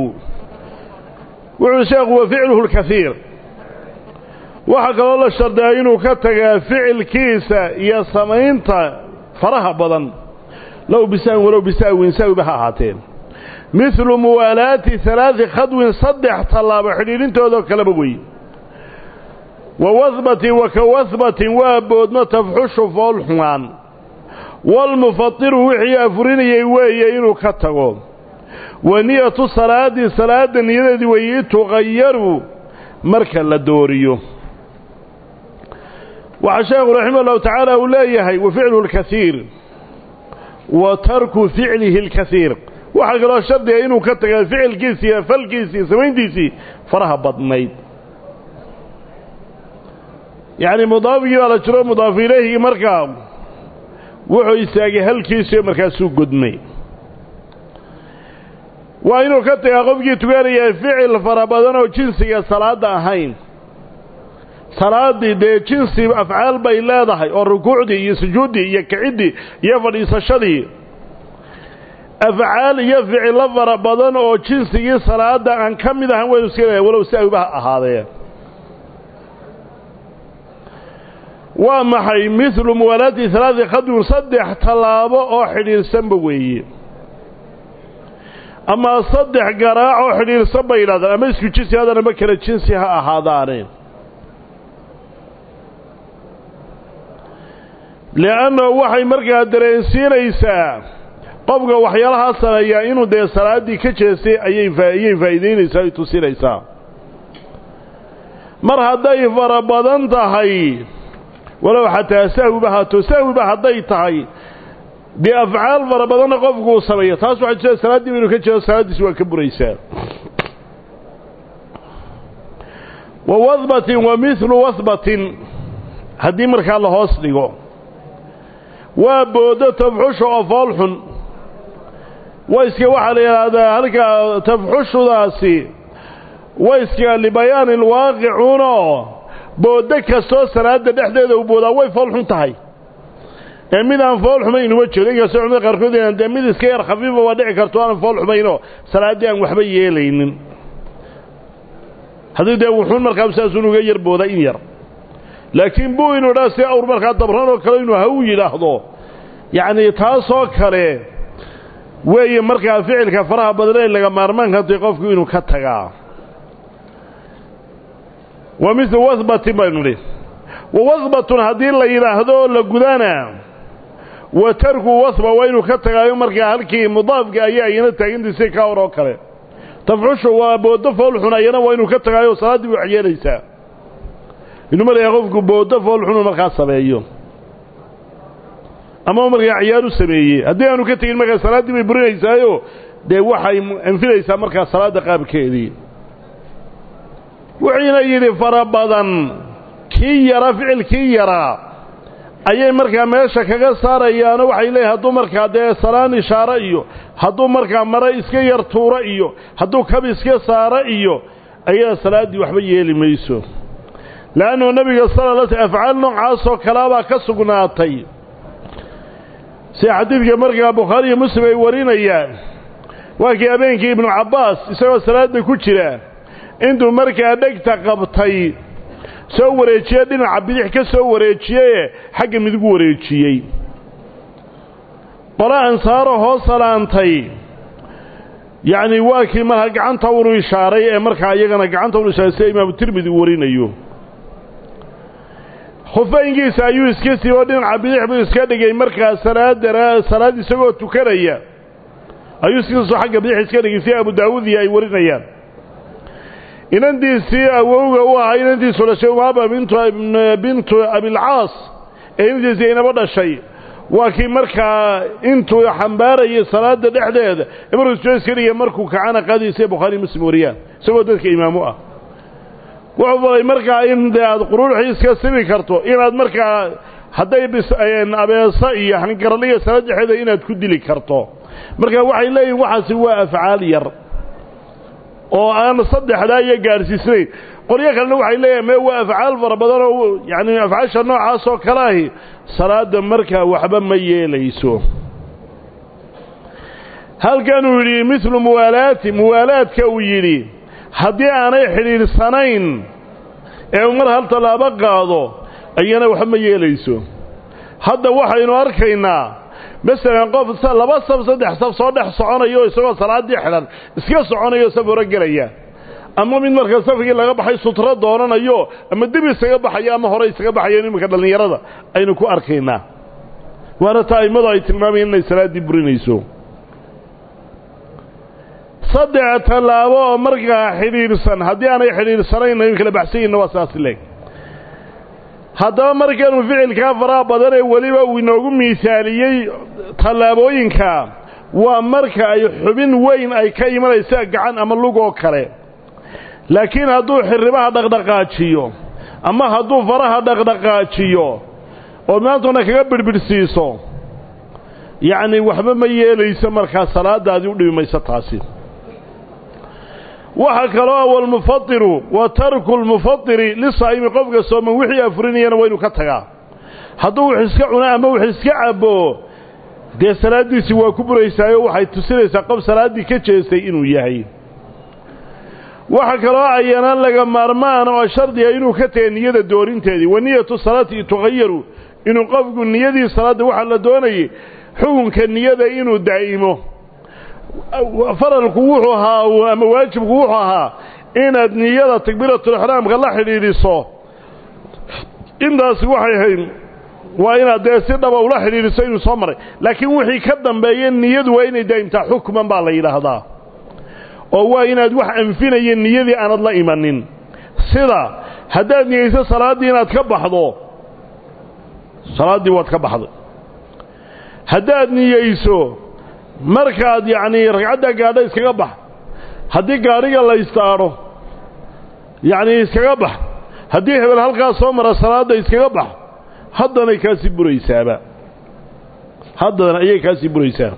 وعشاق وفعله الكثير وحق الله الشردائين كتغى فعل كيسة يا سمينتا فرها بضن لو بساو ولو بساو ساو بها هاتين مثل موالاة ثلاث خضو صدح طلاب حليل تودو كلبوي ووثبة وكوثبة وابودنا تفحش فالحوان والمفطر وحي أفريني ويينو كتغو ونية الصلاة صلاة نيادي ويتغير مركا لدوريو وعشاق رحمه الله تعالى أوليه وفعله الكثير وترك فعله الكثير وحق الله شرد يينو كتغو فعل كيسي فالكيسي سوين ديسي فرها بطنيد يعني مضاف إلى جرو مضاف إليه مركب وحو يساقي هالكيس مركب سوق قدمي وإنه كتغى قفقي تقاري فعل فربضان وجنسي صلاة أهين صلاة دي جنسي أفعال بيلادها والركوع دي يسجودي يكعدي يفريس الشدي أفعال يفعل فربضان وجنسي صلاة عن كم ذا هو يسير ولو سأوي بها هذا ومحي مثل موالات ثلاث خدو صدح طلابه أو حليل سنبوي أما صدح قراع أو حليل سنبوي هذا أما يسكو جنسي هذا أنا مكرة جنسي هذا لأنه وحي مرقى دريسين إيسا قبقى وحيالها سنيا إنو دي صلاة دي كجيسي أيين فايدين إيسا يتوسين إيسا مرها داي فربضان تهي ولو حتى ساوي بها تساوي بها ضيطهي بأفعال فربضان قفقه الصبية تاسو حد شاء السلام دي منو كتشاء السلام دي سوى كبريسان ووثبة ومثل وثبة هدي مركا الله أصلقه وابودة تفحش وفالح وإسكي وحالي هذا هلك تفحش داسي وإسكي لبيان الواقعون booda kastoo salaada dhexdeeda u boodaa way foolxun tahay ee mid aan fool xumayn uma jiro iga soo cumay qarkood inaan mid iska yar khafiifa waa dhici karto aan fool xumayno salaadii aan waxba yeelaynin hadii de wuxuu markaa saasuun uga yar booda in yar laakiin buu inuu dhaasay awr markaa dabran oo kale inuu haw yiraahdo yaani taasoo kale weeye markaa ficilka faraha badan laga maarmaan ka qofku inuu ka tagaa ومثل وثبة بينه ووثبة هذه اللي يلاهدو لقدانا وترك وثبة وينو كتغايو مركا هلكي مضاف قايا ينتاقين دي سيكا وروكالي تفعشو وبودفو الحناينا وينو كتغايو صلاة وعياليسا إنو مركا يغفقو بودفو الحنو مركا السبايو أما مركا عيالو السبايي هدي أنو كتغين مركا صلاة ببرينيسايو دي وحي انفليسا مركا صلاة قاب كيدي وعينا يدي فربضا كي يرى فعل كي يرى أي مركا ماشا كغا ساريانا وحي ليه هدو مركا دي سلان إشارة إيو هدو مركا مرا إسكي يرطورة إيو هدو كب إسكي سارة إيو أي صلاة دي وحبي يلي ميسو لأنه النبي صلى الله عليه وسلم أفعال نوع عاصو كلابا كسقناتي si xadiidka markaa bukhaari iyo muslim ay warinayaan waa kii habeenkii ibnu cabbaas isagoo salaada ku jira intuu markaa dhegta qabtay soo wareejiyey dhinaca bidix ka soo wareejiyey xagga midig wareejiyey qola ansaaro hoos salaantay yacni waa kii markaa gacanta uu ishaaray ee markaa iyagana gacanta uu ishaaray sida imaamu tirmidi warinayo khufeynkiisa ayuu iska siibo dhinaca bidix buu iska dhigay markaa salaada salaad isagoo tukanaya ayuu iska soo xagga bidix iska dhigay si abu daawud ay warinayaan inantiisii awowga u ahaa inantiisu dhashay umaaba bintu bintu abilcaas ee inantiisii inaba dhashay waa kii markaa intuu xambaarayay salaada dhexdeeda markuu soo iska dhigay markuu kacana qaadiisay bukhaari muslim wariyaan isagoo dadka imaamu ah wuxuu faray markaa in aad quruuxii iska sibi karto inaad markaa hadday abeesa iyo hangaraliya salaad dhexdeeda inaad ku dili karto marka waxay leeyihin waxaasi waa afcaal yar oo aan saddexdaa iyo gaarsiisnayn qoryo kalena waxay leeyahay mee waa afcaal fara badan oo yacni afcaasha noocaas oo kale ahi salaada markaa waxba ma yeelayso halkan uu yidhi midlu muwaalaati muwaalaadka uu yidhi haddii aanay xidhiidhsanayn ee mar hal tallaabo qaado ayana waxba ma yeelayso hadda waxaynu arkaynaa masalan qof laba saf saddex saf soo dhex soconayo isagoo salaaddii xidhan iska soconayo saf hore gelaya ama mid markaa safkii laga baxay sutro doonanayo ama dib isaga baxayo ama hore isaga baxayo iminka dhallinyarada aynu ku arkaynaa waana taa'imadu ay tilmaamayeen inay salaaddii burinayso saddex tallaabo oo markaa xidhiidhsan haddii aanay xidhiidhsanayn ay kala baxsanyinna waa saas leeg haddaba markaanu ficilkaa faraha badan ee weliba uu inoogu miisaaliyey tallaabooyinka waa marka ay xubin weyn ay ka imanaysa gacan ama lug oo kale laakiin hadduu xirribaha dhaqdhaqaajiyo ama hadduu faraha dhaqdhaqaajiyo oo maantuna kaga birbidhsiiso yacni waxba ma yeelayso markaa salaadaadii u dhibi mayso taasi waxa kaloo walmufadiru wa tarku lmufadiri lisaa'imi qofka sooman wixii afurinayana waa inuu ka tagaa hadduu wax iska cuno ama wax iska cabo dee salaaddiisii waa ku buraysaayo waxay tusinaysaa qof salaaddii ka jeestay inuu yahay waxa kaloo ayana laga maarmaan oo shardiga inuu ka tagay niyada doorinteedii wa niyatu salaati tuqayaru inuu qofku niyadii salaadda waxa la doonayay xukunka niyada inuu daa'imo faralku wuxuu ahaa ama waajibku wuxuu ahaa inaad niyada takbiiratul ihraamka la xidhiidhiso intaas waxay ahayd waa inaad dee si dhaba ula xidhiidhiso inuu soo maray laakiin wixii ka dambeeya niyadu waa inay daa'imtaa xukman baa la yidhaahdaa oo waa inaad wax anfinaya niyadii aanad la imanin sida haddaad niyeyso salaaddii inaad ka baxdo salaaddii waad ka baxday haddaad niyeyso markaad yacni ragcadda gaadho iskaga bax haddii gaadhiga la istaadho yacni iskaga bax haddii hebel halkaas soo mara salaadda iskaga bax haddanay kaasii buraysaaba haddana ayay kaasii buraysaa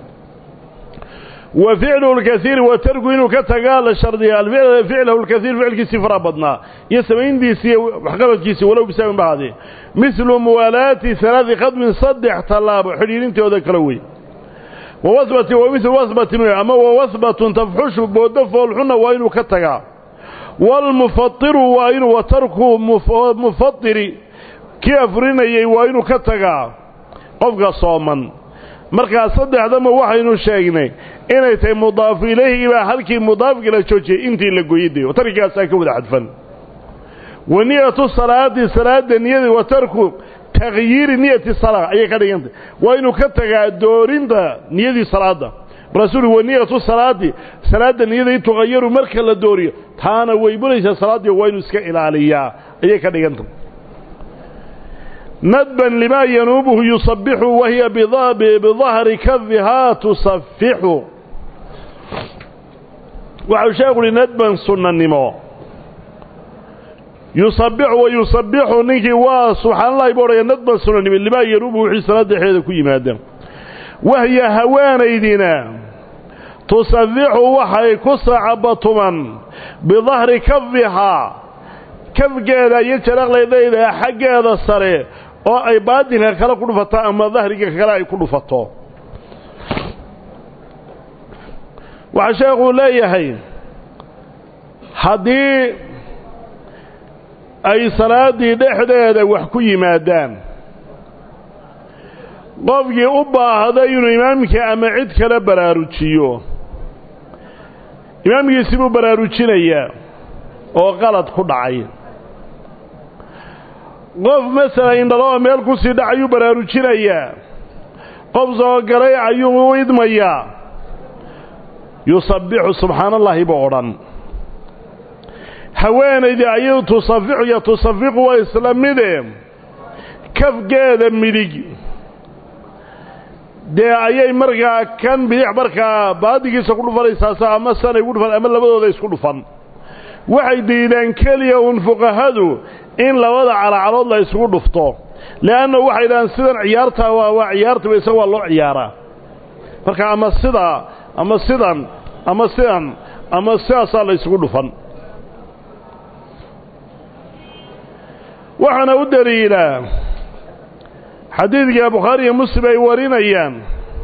wa ficluhu lkaiir wa tarku inuu ka tagaa la shardiya ficlahu lkaiir ficilkiisii fara badnaa iyo samayntiisii iyo waxqabadkiisii walow bisabin ba haadee mislu muwaalaati halaadi khadmin saddex tallaabo xidhiidhintooda kala wey wawasbatin wa mislu wasbatin wey ama wawasbatun tafxushu booddo foolxunna waa inuu ka tagaa waalmufadiru waa inuu wa tarku mufadiri kii afurinayay waa inuu ka tagaa qofka sooman markaa saddexdama waxaynu sheegnay inay tahay mudaafu ilayhi baa halkii mudaafkii la joojiyey intii la goyday oo tarkigaasaa ka wada xadfan wa niyatu salaati salaada niyada wa tarku takhyiiri niyati salaa ayay ka dhigantay waa inuu ka tagaa doorinta niyadii salaada rasuul wa niyatu salaati salaada niyada tuqayaru marka la dooriyo taana way buraysaa salaadii waa inuu iska ilaaliyaa ayay ka dhigantay ندبا لما ينوبه يصبح وهي بظهر كفها تصفح وعشاق ندبا سنة النمو يصبح ويصبح نيكي وسبحان الله يبوري ندبا سنة النمو لما ينوبه في صلاة حيث كي مادم وهي هوان ايدنا تصفح وحي كصعبطما بظهر كفها كف جادا يتشرق ليدينا حق هذا الصريح oo ay baadilka kala ku dhufato ama dahriga kala ay ku dhufato waxa sheekhu leeyahay haddii ay salaadii dhexdeeda wax ku yimaadaan qofkii u baahday inuu imaamka ama cid kale baraarujiyo imaamkiisii buu baraarujinayaa oo qalad ku dhacay qof masala indhaloo meel ku sii dhacayuu baraarujinayaa qof soo galay ayuu u idmayaa yusabbixu subxaana allahi buu odhan haweenaydii ayuu tusafixu iyo tusafiqu waa isla mide kafgeeda midig dee ayay markaa kan bidix markaa baadigiisa ku dhufanaysaa ama sanay ugu dhufan ama labadooda isku dhufan waxay diidaan keliya uun fuqahadu in labada calacalood la isugu dhufto leanna waxay dhahaan sidan ciyaartaa waa waa ciyaartaba isaga waa loo ciyaaraa marka ama sidaa ama sidan ama sidan ama sidaasaa la isugu dhufan waxaana u daliilaa xadiidka bukhaari iyo muslim ay warinayaan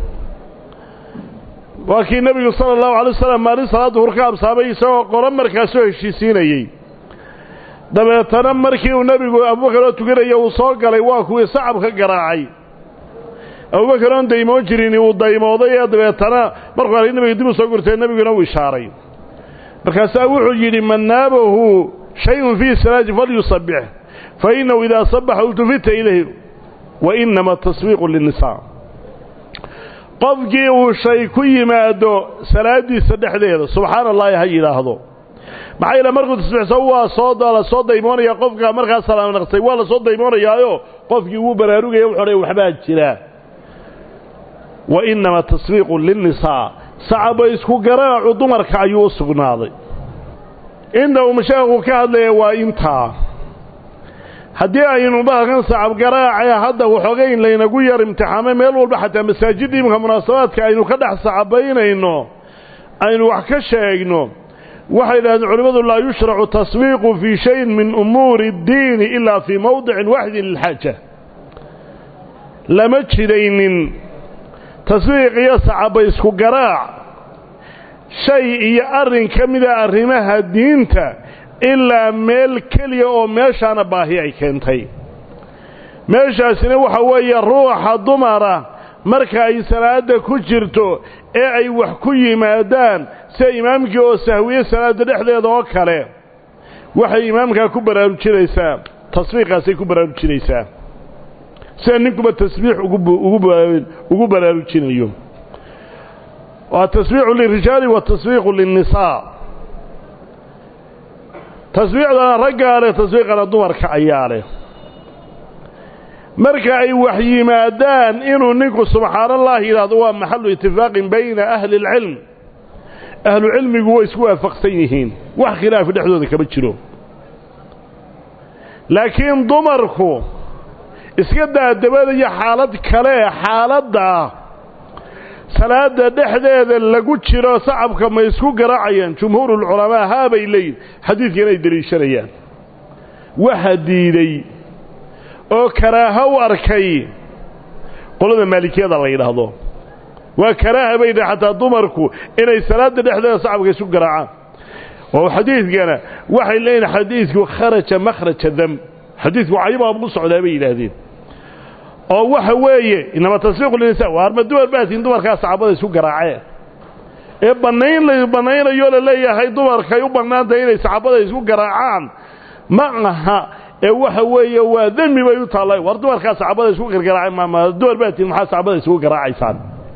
waa kii nebigu sala allahu alay wasalam maalin salaad duhur ka absaamay isagoo qolo markaasoo heshiisiinayey dabeetana markii uu nebigu abubakar oo tukanaya uu soo galay waa kuwii sacabka garaacay abubakar oon daymoon jirin uu daymooday ee dabeetana markuu arkay nebiga dib u soo gurtay nebiguna uu ishaaray markaasaa wuxuu yidhi man naabahu shayun fii salaati falyusabbix fa innahu idaa sabbaxa ultufita ilayhi wa inama taswiiqu linnisaa qofkii uu shay ku yimaado salaadiisa dhexdeeda subxaana allahi ha yidhaahdo maxaa yeele markuu tasbiixsan waa soo la soo daymoonaya qofka markaa salaam naqsay waa la soo daymoonayaayo qofkii wuu baraarugaya wuxuu odhay waxbaa jira wa inama taswiiqu linnisaa sacaba isku garaacu dumarka ayuu u sugnaaday inta uu mashaekhu ka hadlaya waa intaa haddii aynu bahalkan sacab garaacee hadda waxoogayn laynagu yar imtixaamay meel walba xataa masaajidda imika munaasabaadka aynu ka dhex sacabaynayno aynu wax ka sheegno waxay yidhahdeen culimmadu laa yushracu taswiiqu fii shayin min umuuri اddiini ilaa fii mowdicin waaxidin lilxaaja lama jiraynin taswiiq iyo sacaba isku garaac shay iyo arrin ka mida arrimaha diinta ilaa meel keliya oo meeshaana baahi ay keentay meeshaasina waxa weeye ruuxa dumara marka ay salaadda ku jirto ee ay wax ku yimaadaan sida imaamkii oo sahwiye salaadda dhexdeeda oo kale waxay imaamkaa ku baraarujinaysaa tasbiiqaasay ku baraarujinaysaa sida ninkuba tasbiix ugu baraarujinayo waa tasbiixu lirijaali wa tasbiiqu linnisaa tasbiixdana raggaa leh tasbiiqana dumarka ayaa leh marka ay wax yimaadaan inuu ninku subxaana allah yidhaahdo waa maxalu itifaaqin bayna ahli اlcilm ahlu cilmigu way isku waafaqsan yihiin wax khilaafi dhexdooda kama jiro laakiin dumarku iska daadabadaya xaalad kale xaaladda salaada dhexdeeda lagu jiro sacabka ma isku garaacayaan jumhuurulculamaa haabay leeyihin xadiidkan ay deliishanayaan waxa diiday oo karaaha u arkay qolada maalikiyada la yidhaahdo waa karaaha bay yidhaha xataa dumarku inay salaada dhexdeeda sacabka isku garaacaan oo xadiidkana waxay leeyihin xadiidku kharaja makhraja dam xadiidku cayibaa ugu socdaa bay yidhaahdeen oo waxa weeye inama tasbiiqu linnisaa waa arma dumar baatiin dumarkaa sacabada isku garaaceen ee bannayn la bannaynayo la leeyahay dumarkay u bannaantahay inay sacabada isku garaacaan ma aha ee waxa weeye waa demi bay u taallay war dumarkaa sacabada isku gargaraaceen maama dumar baatiin maxaa sacabada isku garaacaysaan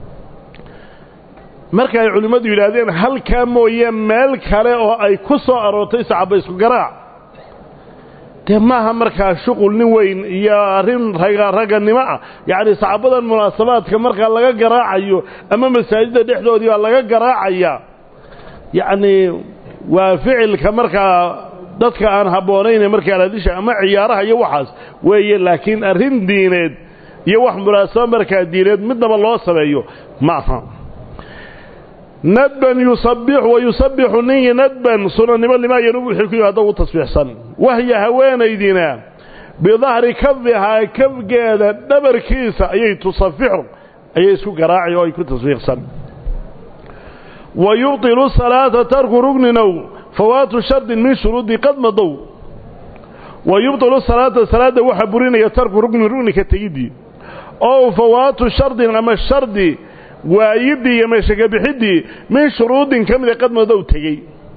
marka ay culimmadu yidhaahdeen halkaa mooye meel kale oo ay ku soo aroortay sacaba isku garaac dee maaha markaa shuqul nin weyn iyo arrin raganimo ah yacni sacabadan munaasabaadka markaa laga garaacayo ama masaajidda dhexdoodii baa laga garaacaya yacni waa ficilka markaa dadka aan habboonayn markaa aladisha ama ciyaaraha iyo waxaas weeye laakiin arrin diineed iyo wax munaasabo markaa diineed midnaba loo sameeyo maaha nadban yusabbixu wa yusabbixu ninki nadban sunannimo limaa yanubu wixii ku yimaado u tasbiixsan wahya haweenaydina bidahri kafihaa kafgeeda dhabarkiisa ayay tusafixu ayay isku garaaci oo ay ku tasbiixsan ويبطل الصلاة ترك ركن أو فوات شرط من شروط قد مضوا ويبطل الصلاة الصلاة وحبرين يترك ركن ركن كتيدي أو فوات شرط أما الشرط ويبدي يمشك بحدي من شروط كم قد مضوا تجي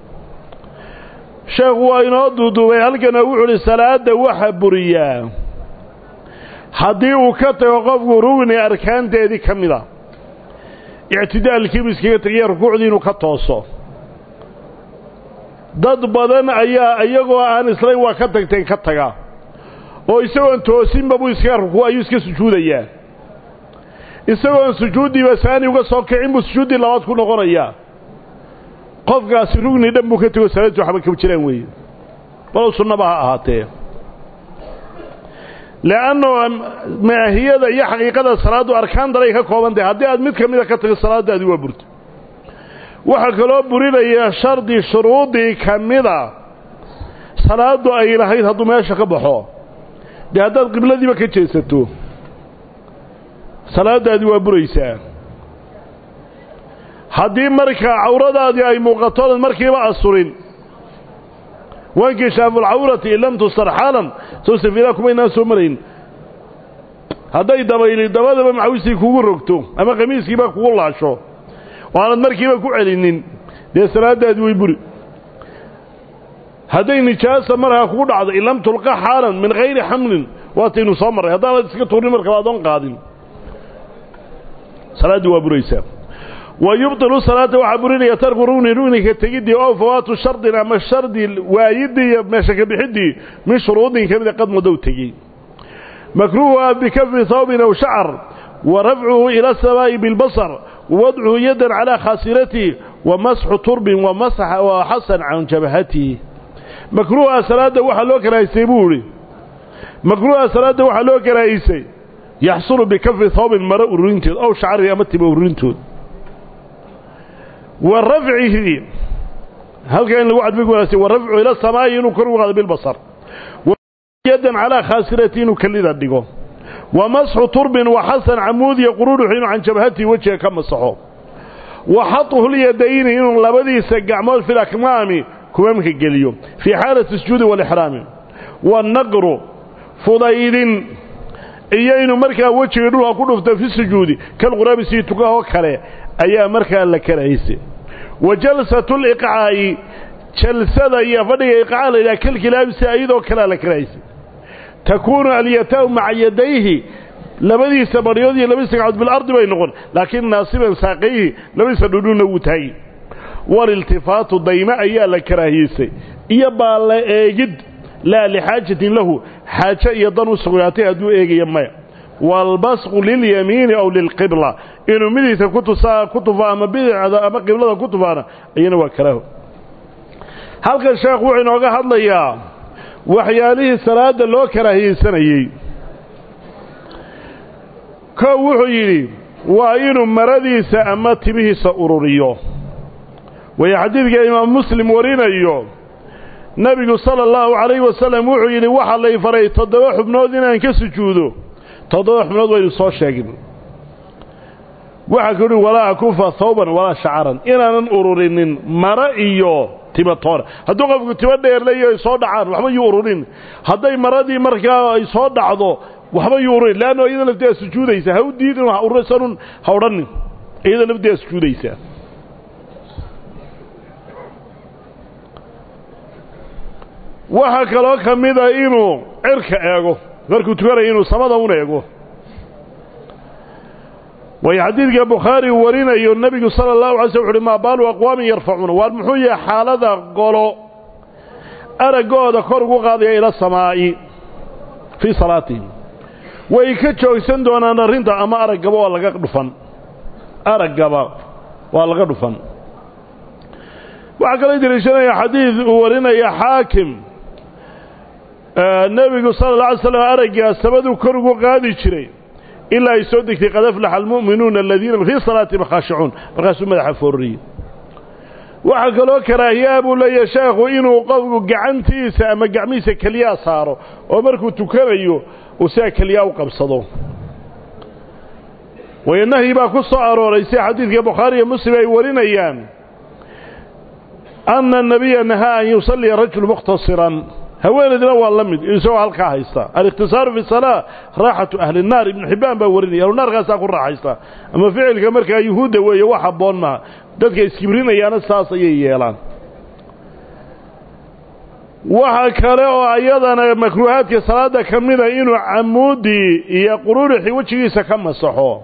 شهوة ينادوا ويهلكنا وعلى الصلاة وحبريا haddii uu ka tago qofku rugni arkaanteedii ka mid a ictidaalkii buu iskaga tegay rukuucdii inuu ka tooso dad badan ayaa iyagoo aan islayn waa ka tagteen ka taga oo isagoon toosinba buu iska rukuuc ayuu iska sujuudayaa isagoon sujuudiiba saani uga soo kicin buu sujuudii labaad ku noqonayaa qofkaasi rugni dhan buu ka tago salaadu waxba ka jiraan weeye walow sunnaba ha ahaatee لأنه ماهية هي حقيقة الصلاة أركان ذلك كوبان ده هذه أدمت كمية كتر الصلاة ده دوا برد وحكلوا بريدة هي شرط شروط كمية صلاة أي لهي هذا ما شكبحه ده هذا قبل ذي ما كتشيسته صلاة ده دوا بريسة هذه مركة عورة هذه أي مقطع المركة وأسرين وانكشاف العورة إن لم تصر حالا تصف لكم الناس مرين هذا يدبيل دبا معويسي كوغو ركتو اما قميص كيبا كوغو لاشو وانا المركي كو علينين دي سلاده وي بري هذا نجاسه مرها كو دعد ان لم تلقى حالا من غير حمل واتينو صمر هذا اسك توري مركا دون قادين صلاه وبريسا ويبطل الصلاة وعبرين يترك روني روني كتجدي أو فوات الشرط أما الشرط وايدي ماشك بحدي من شروط كم قد مدو تجي مكروه بكف ثوب أو شعر ورفعه إلى السماء بالبصر ووضعه يدا على خاصرته ومسح ترب ومسح وحسن عن جبهته مكروه صلاة وحلوك رئيسي مكروه صلاة وحلوك رئيسي يحصل بكف ثوب مرء الرنتود أو شعر يمتب الرنتود ورفعه هل كان الوعد بيقول ورفعه إلى السماء ينكر هذا بالبصر يدا على خاسرتين وكلذا دقه ومسح ترب وحسن عمود يقرون حين عن جبهته وجهه كما الصحوب وحطه اليدين إنه لبدي سقع مال في الأكمام كمامك الجليوم في حالة السجود والإحرام والنقر فضيل إيين مركا وجهه يدوها كله في السجود كالغراب سيتقاه وكره أي مركا لك رئيسي وجلسة الإقعاء جلسة يفضي إقعاء إلى كل كلاب سعيد وكلا لك رئيسي تكون اليتاء مع يديه لبدي سبريودي لبس يقعد بالأرض بينقل لكن ناصبا ساقيه لبس دون وتهي والالتفات ضيماء أي لك رئيسي يبا لأجد لا لحاجة له حاجة يضن سغياتي أدو إيجي يمي والبصق لليمين أو للقبلة إنه مديث كتفا كتفا أما بيع أما قبلة كتفانا أينا وكره هل كان الشيخ وعين وقع هذا إياه وحياله الصلاة لو كرهي سنيي كوحيلي وإنه مرديس أمت به سأروريو ويحديث إمام مسلم ورين أيوه نبي صلى الله عليه وسلم وحيلي وحا لي فري تضوح بنودنا أنك سجوده تضوح بنود ويلي صوت شاكب وحا كوري ولا أكوفا ثوبا ولا شعرا إنا ننقرورين مرأيو تبطور هدو قفكو تبدأ إليه يصود عان وحبا يورورين هدو مرادي مركا يصود عضو وحبا يورورين لأنه إذا نبدأ سجود إيسا هاو ديدن وحورسان هورن إذا نبدأ سجود إيسا waxa kale kamid ah inuu cirka eego markuu tuuray inuu samada u eego way xadiidka Bukhari warinayo nabiga sallallahu alayhi wasallam ma baalu aqwaam yarfa'una war muxuu yahay xaalada golo aragooda kor ugu qaadaya ila samaa'i fi salaati way ka joogsan doonaan arinta ama aragaba waa laga dhufan aragaba waa laga dhufan waxa kale dirishanaya xadiid uu warinaya xaakim النبي صلى الله عليه وسلم أرجع السبب كرجو قادي شري إلا يسودك قد أفلح المؤمنون الذين في صلاة خاشعون فقاسوا مدح فوري وحكلوا كراهية أبو لا يشاخ إنه قفوا قعنتي سأما قعميس كليا صاروا ومركوا تكريوا وسا كليا وقبصدوا وينهي باكو صاروا ليس حديث بخاري مسلم يورين أيام أن النبي نهى أن يصلي رجل مختصرا هوالدنا واللمد يسوى هالكا هيستا الاختصار في الصلاة راحة أهل النار ابن حبان باوريني أهل النار غاسا قول راحة هيستا أما فعل كمركا يهود ويوحبون ما dadka iskibrina yaana saas ayay yeelaan waxa kale oo ayadana makruuhaadka salaada kamida inuu amuudi iyo quruurixi wajigiisa ka masaxo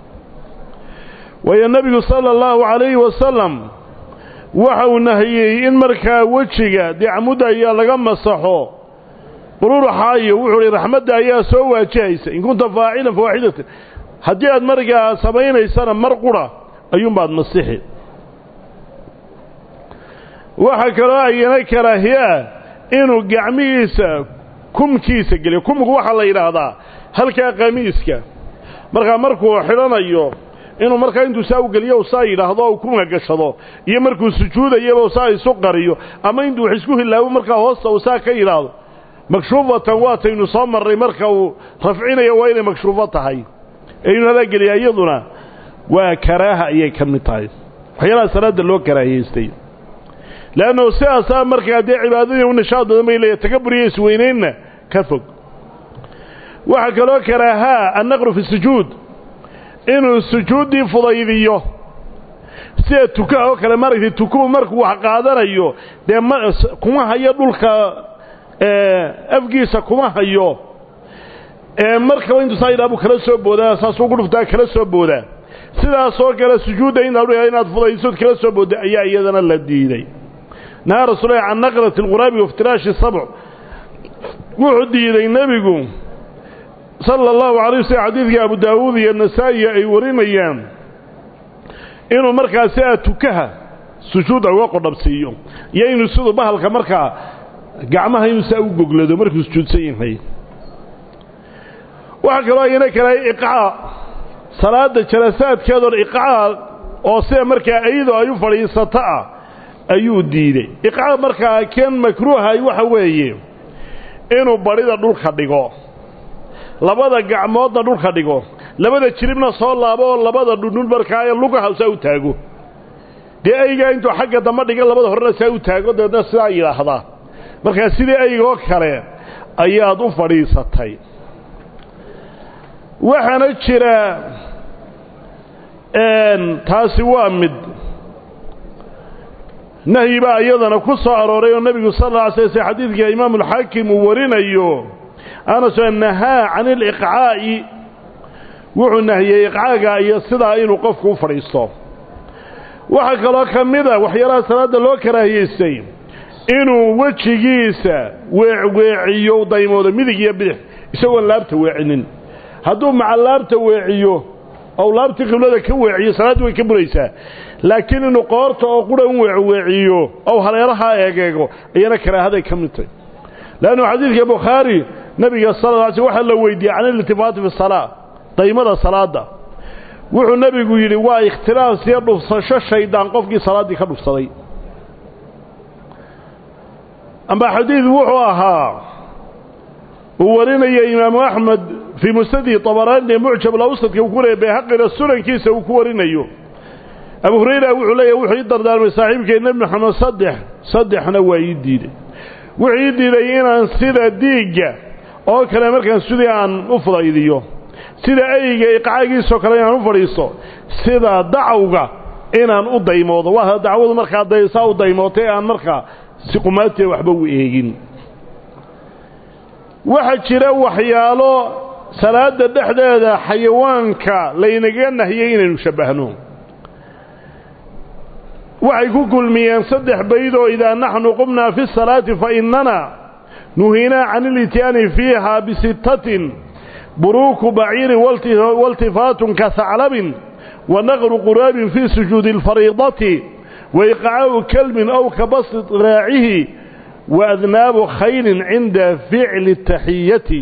way nabiga sallallahu alayhi wasallam waxa uu nahiyay in marka wajiga di amuud ayaa laga masaxo quruuraxayo wuxuu raxmada ayaa soo waajahaysa in kunta faacilan fawaxidatan hadii aad markaa sameeynaysan mar qura ayuu baad masixi waxa kale ayana karaahiya inuu gacmihiisa kumkiisa galiyo kumku waxa la yiraahdaa halka qamiiska marka markuu xiranayo inuu marka intuu saa u galiyo saa yiraahdo kumka gashado iyo markuu sujuudayo saa isu qariyo ama intuu wax isku hilaawo marka hoosta uu saa ka yiraahdo makshuufatan waata inuu soo maray marka uu rafcinayo waa inay makshuufa tahay aynu hada galiyo iyaduna waa karaaha ayay kamid tahay waxyaalaha salaada loo karaahiyeystay لأنه سياسة مركز دي عبادية والنشاط ما يلي تكبر يسوينين كفق وحكى له كراها النقر في السجود إنه السجود دي فضيذيه سيتكا وكلا مركز تكو مركز وحقادر أيوه دي كما هيا دولك أفقيسة كما هيا مركز وإنتو سايد أبو كلا سبودا ساسو قلوف دا كلا سبودا سيدا سوكلا سجود إن أولي إنات فضيذيسود كلا سبودا أيها أيضا اللديدي نهى رسول الله عن نقرة الغراب وافتراش الصبع وحدي إلى النبي صلى الله عليه وسلم حديث أبو داود النسائي أي ورين أيام إنه مركا سيأتكها سجود وقر نفسيهم يعني السجود بحلك مركا قعمها ينساء قلده مركا سجود سيين هاي وحكا الله ينك لا إقعاء صلاة جلسات كذا الإقعاء وصير مركا أيضا يفر يستطاع ayuu diiday iqaa marka keen makruuha ay waxa weeye inuu barida dhulka dhigo labada gacmoodna dhulka dhigo labada jiribna soo laabo labada dhudhul marka ay lugaha soo taago de ayga intuu xagga dama dhiga labada horena soo taago dadna sida yiraahda marka sidii aygo kale ayaad u fadhiisatay waxana jira een taasi waa mid نهي بقى أيضا كسو أروري النبي صلى الله عليه وسلم حديث إمام الحاكم ورينيو أنا سأل نهى عن الإقعاء وعن نهي إقعاء يصدع إنه قفكم فريصة وحكى الله كمذا وحيرا سنة لو كراهيسي إنه وجهيسا وعيو ضيمو مذيك يبدح يسوى اللابت وعنين هدو مع اللابت وعيو أو لابت قبل كوعي سنة وكبريسا لكن إنه قارته أو قرن وعيو أو هليرها يجيجو أينا كره هذا كملته لأنه حديث البخاري نبي صلى الله عليه وسلم وحلا ويدي عن الالتفات في الصلاة طيمة الصلاة ده وحو النبي يقول وا اختلاف سير في الشيطان قفقي صلاة دي كرف صلي أما حديث وحوها وورينا يا إمام أحمد في مسند طبراني معجب الأوسط يقول بحق السنن كيس وكورينا يو أبو هريرة وحليه وحي الدردار من صاحبك النبي محمد صدح صدحنا ويدي وعيدي لينا سيدا ديجا أو كلام مركز سيدا عن أفضل إيديو سيدا أيجا إقعاقي سوكرين عن أفضل سيدا دعوغا إنا نقضي موضا وهذا دعوه مركز ديساو ديموتي عن مركز سيقوماتي وحبو إيجين واحد شراء وحياله صلاة الدحدة حيوانك لينجينا هيين نشبهنهم وعيكو كل ميان صدح بيدو إذا نحن قمنا في الصلاة فإننا نهينا عن الاتيان فيها بستة بروك بعير والتفات كثعلب ونغر قراب في سجود الفريضة وإقعاء كلب أو كبسط راعه وأذناب خيل عند فعل التحية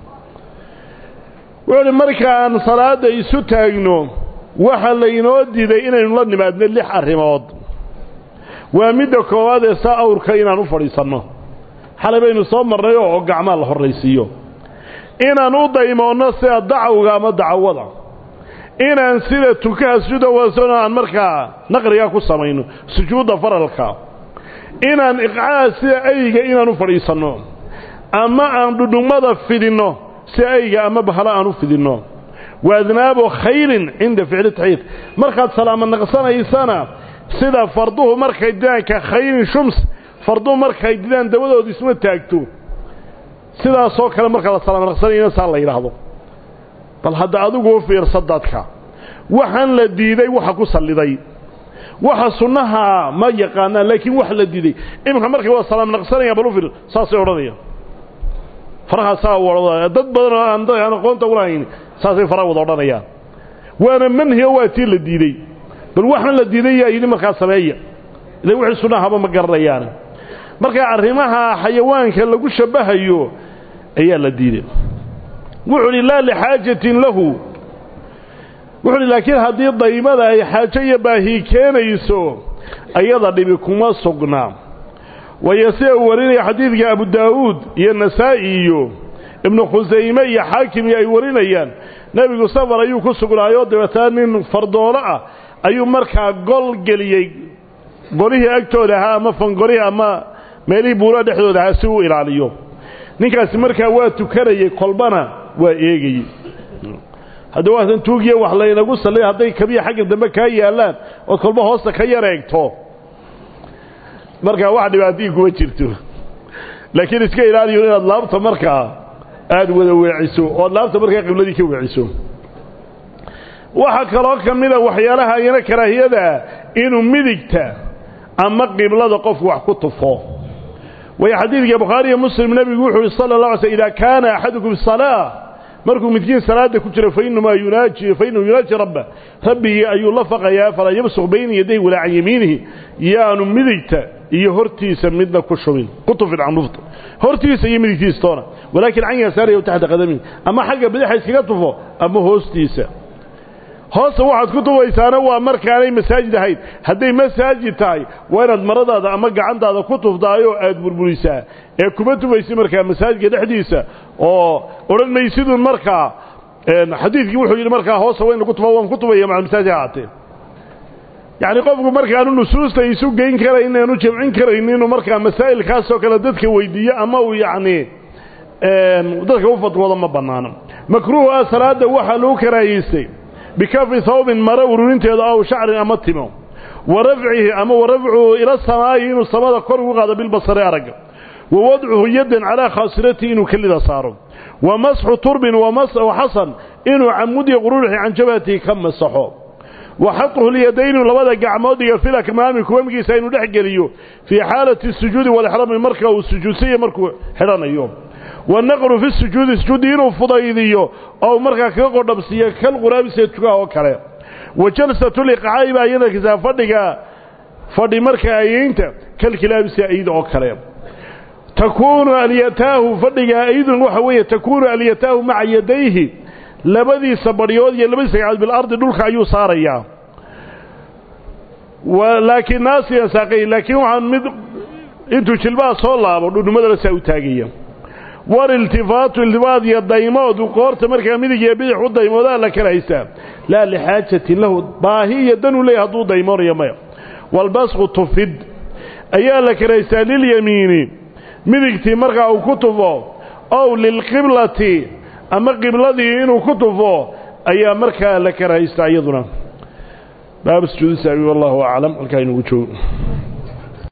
وعلى مركة عن صلاة يسوتاقنو وحل ينودي ذا إنا ينلد نبادنا اللي حرمات ومدى كواد ساءور كينا نفريسنا حال بين صوم الريو وقع مال الرئيسيو إنا نوضي مونسي الدعو قام دعوضا إنا نسيد تكا سجود وسونا عن مركا نقرياكو السمين سجود فرلك inaan iqcaa sida ayga inaan u fadhiisanno ama aan dhudhumada fidinno si ayga ama bahala aan u fidinno waadnaabu khayrin cinda ficli taxiid markaad salaamo naqsanaysana sida farduhu markay didaanka khayrin shums farduhu markay didaan dawadooda isma taagto sidaasoo kale marka la salaamo naqsanayna saa la yidhaahdo bal hadda adigu u fiirsa dadka waxaan la diiday waxa ku salliday waxa sunnaha ma yaqaanaan laakiin wax la diiday imka markay waa salaam naqsanaya bal u fiir saasay odhanaya faraha saa wada dad badan aan dadaan aqoonta u lahayn saasay faraha wada odhanayaan waana manhiya waa tii la diiday bal waxaan la diiday yaa yidhi markaa sameeya ilaa wixii sunnaha ma garanayaan marka arrimaha xayawaanka lagu shabahayo ayaa la diiday wuxuu ilaa li xaajatin lahu wuxuu laakiin haddii daymada ay xaajo iyo baahi keenayso ayada dhibi kuma sugnaa wayasii warinaya xadiidka abu daawuud iyo nasaa'i iyo ibnu khusayme iyo xaakim ay warinayaan nabigu safar ayuu ku sugnaayo dabeetaan nin fardoolo ah ayuu markaa gol geliyey golihii agtooda ahaa ama fangorihii ama meelihii buura dhexdooda ahaa si uu ilaaliyo ninkaasi markaa waa tukanayay kolbana waa eegayey hadda waasan tuugiye wax laynagu sallay hadday kabiya xagga dambe kaa yaalaan oo kolba hoosta ka yareegto markaa wax dhibaatii kuma jirto laakiin iska ilaaliyo inaad laabta markaa aad wada weeciso oo laabta markaa qibladii ka weeciso waxa kaloo kamida waxyaalaha ayana karaahiyada inuu midigta ama qiblada qof wax ku tufo way xadiidka Bukhari iyo Muslim nabigu wuxuu sallallahu alayhi wasallam ila kana ahadukum salat markuu midkiin salaada ku jira faynu ma yunaaji faynu yunaaji rabba rabbi ayuu la faqaya fala yabsuq bayni yaday wala an yaminihi yaanu midigta iyo hortiisa midna ku shubin qutuf al-amrufta hortiisa iyo midigtiisa toona walakin an yasaari iyo tahta qadami ama xaga bidix iskaga tufo ama hoostiisa hoosta waxaad ku tubaysaana waa markaanay masaajid ahayd hadday masaajid tahay waa inaad maradaada ama gacantaada ku tufdaayo aad burburisaa ee kuma tubaysi markaa masaajidka dhexdiisa oo odhan maysidun markaa xadiidkii wuxuu yidhi markaa hoosta waa in lagu tufa waan ku tubaya maca masaajid ahaatee yacni qofku markaanu nusuusta isu geyn karayn inaanu jamcin karaynin inuu markaa masaa'ilkaasoo kale dadka weydiiyo ama uu yacni dadka u fatwooda ma bannaano makruuha salaada waxaa lagu karaahiystay بكف ثوب مرة ورنته أو شعر أمتمه ورفعه أما ورفعه إلى السماء إنه السماء قرب وقعد بالبصر أرجع ووضعه يد على خاصرته إنه كل ذا صاره ومسح ترب ومسح وحصن إنه عمود يغروره عن جبهته كم الصحاب وحطه اليدين ولبدا قعمود يفلك أمامك ومجي سينو دحجريو في حالة السجود والإحرام المركة والسجودية مركو حران اليوم والنقر في السجود سجودين وفضيذيو أو مركا كقرب بسيا كالغراب سيتشكا وكره وجلسة الإقعاء بأيضا كذا فدقا فدي مركا أيينتا كالكلاب سيئيد وكره تكون أليتاه فدقا أيضا وحوية تكون أليتاه مع يديه لبدي سبريود يلبس يقعد بالأرض دولك أيو صاريا ولكن ناس يساقي لكن عن مد انتو شلبا صلى ودو مدرسة وتاقية والالتفات التفات يدايمود وقورت مركا ميدي يبيح ودايمود لا كرهيسا لا لحاجة له باهية دنو ليه هدو دايمور يمير والبسق تفد ايا لكرهيسا لليمين ميدي مركا او كتفو او للقبلة اما قبلتي انو كتفو ايا مركا لكرهيسا ايضنا باب السجود السعوي والله اعلم الكاين وجوه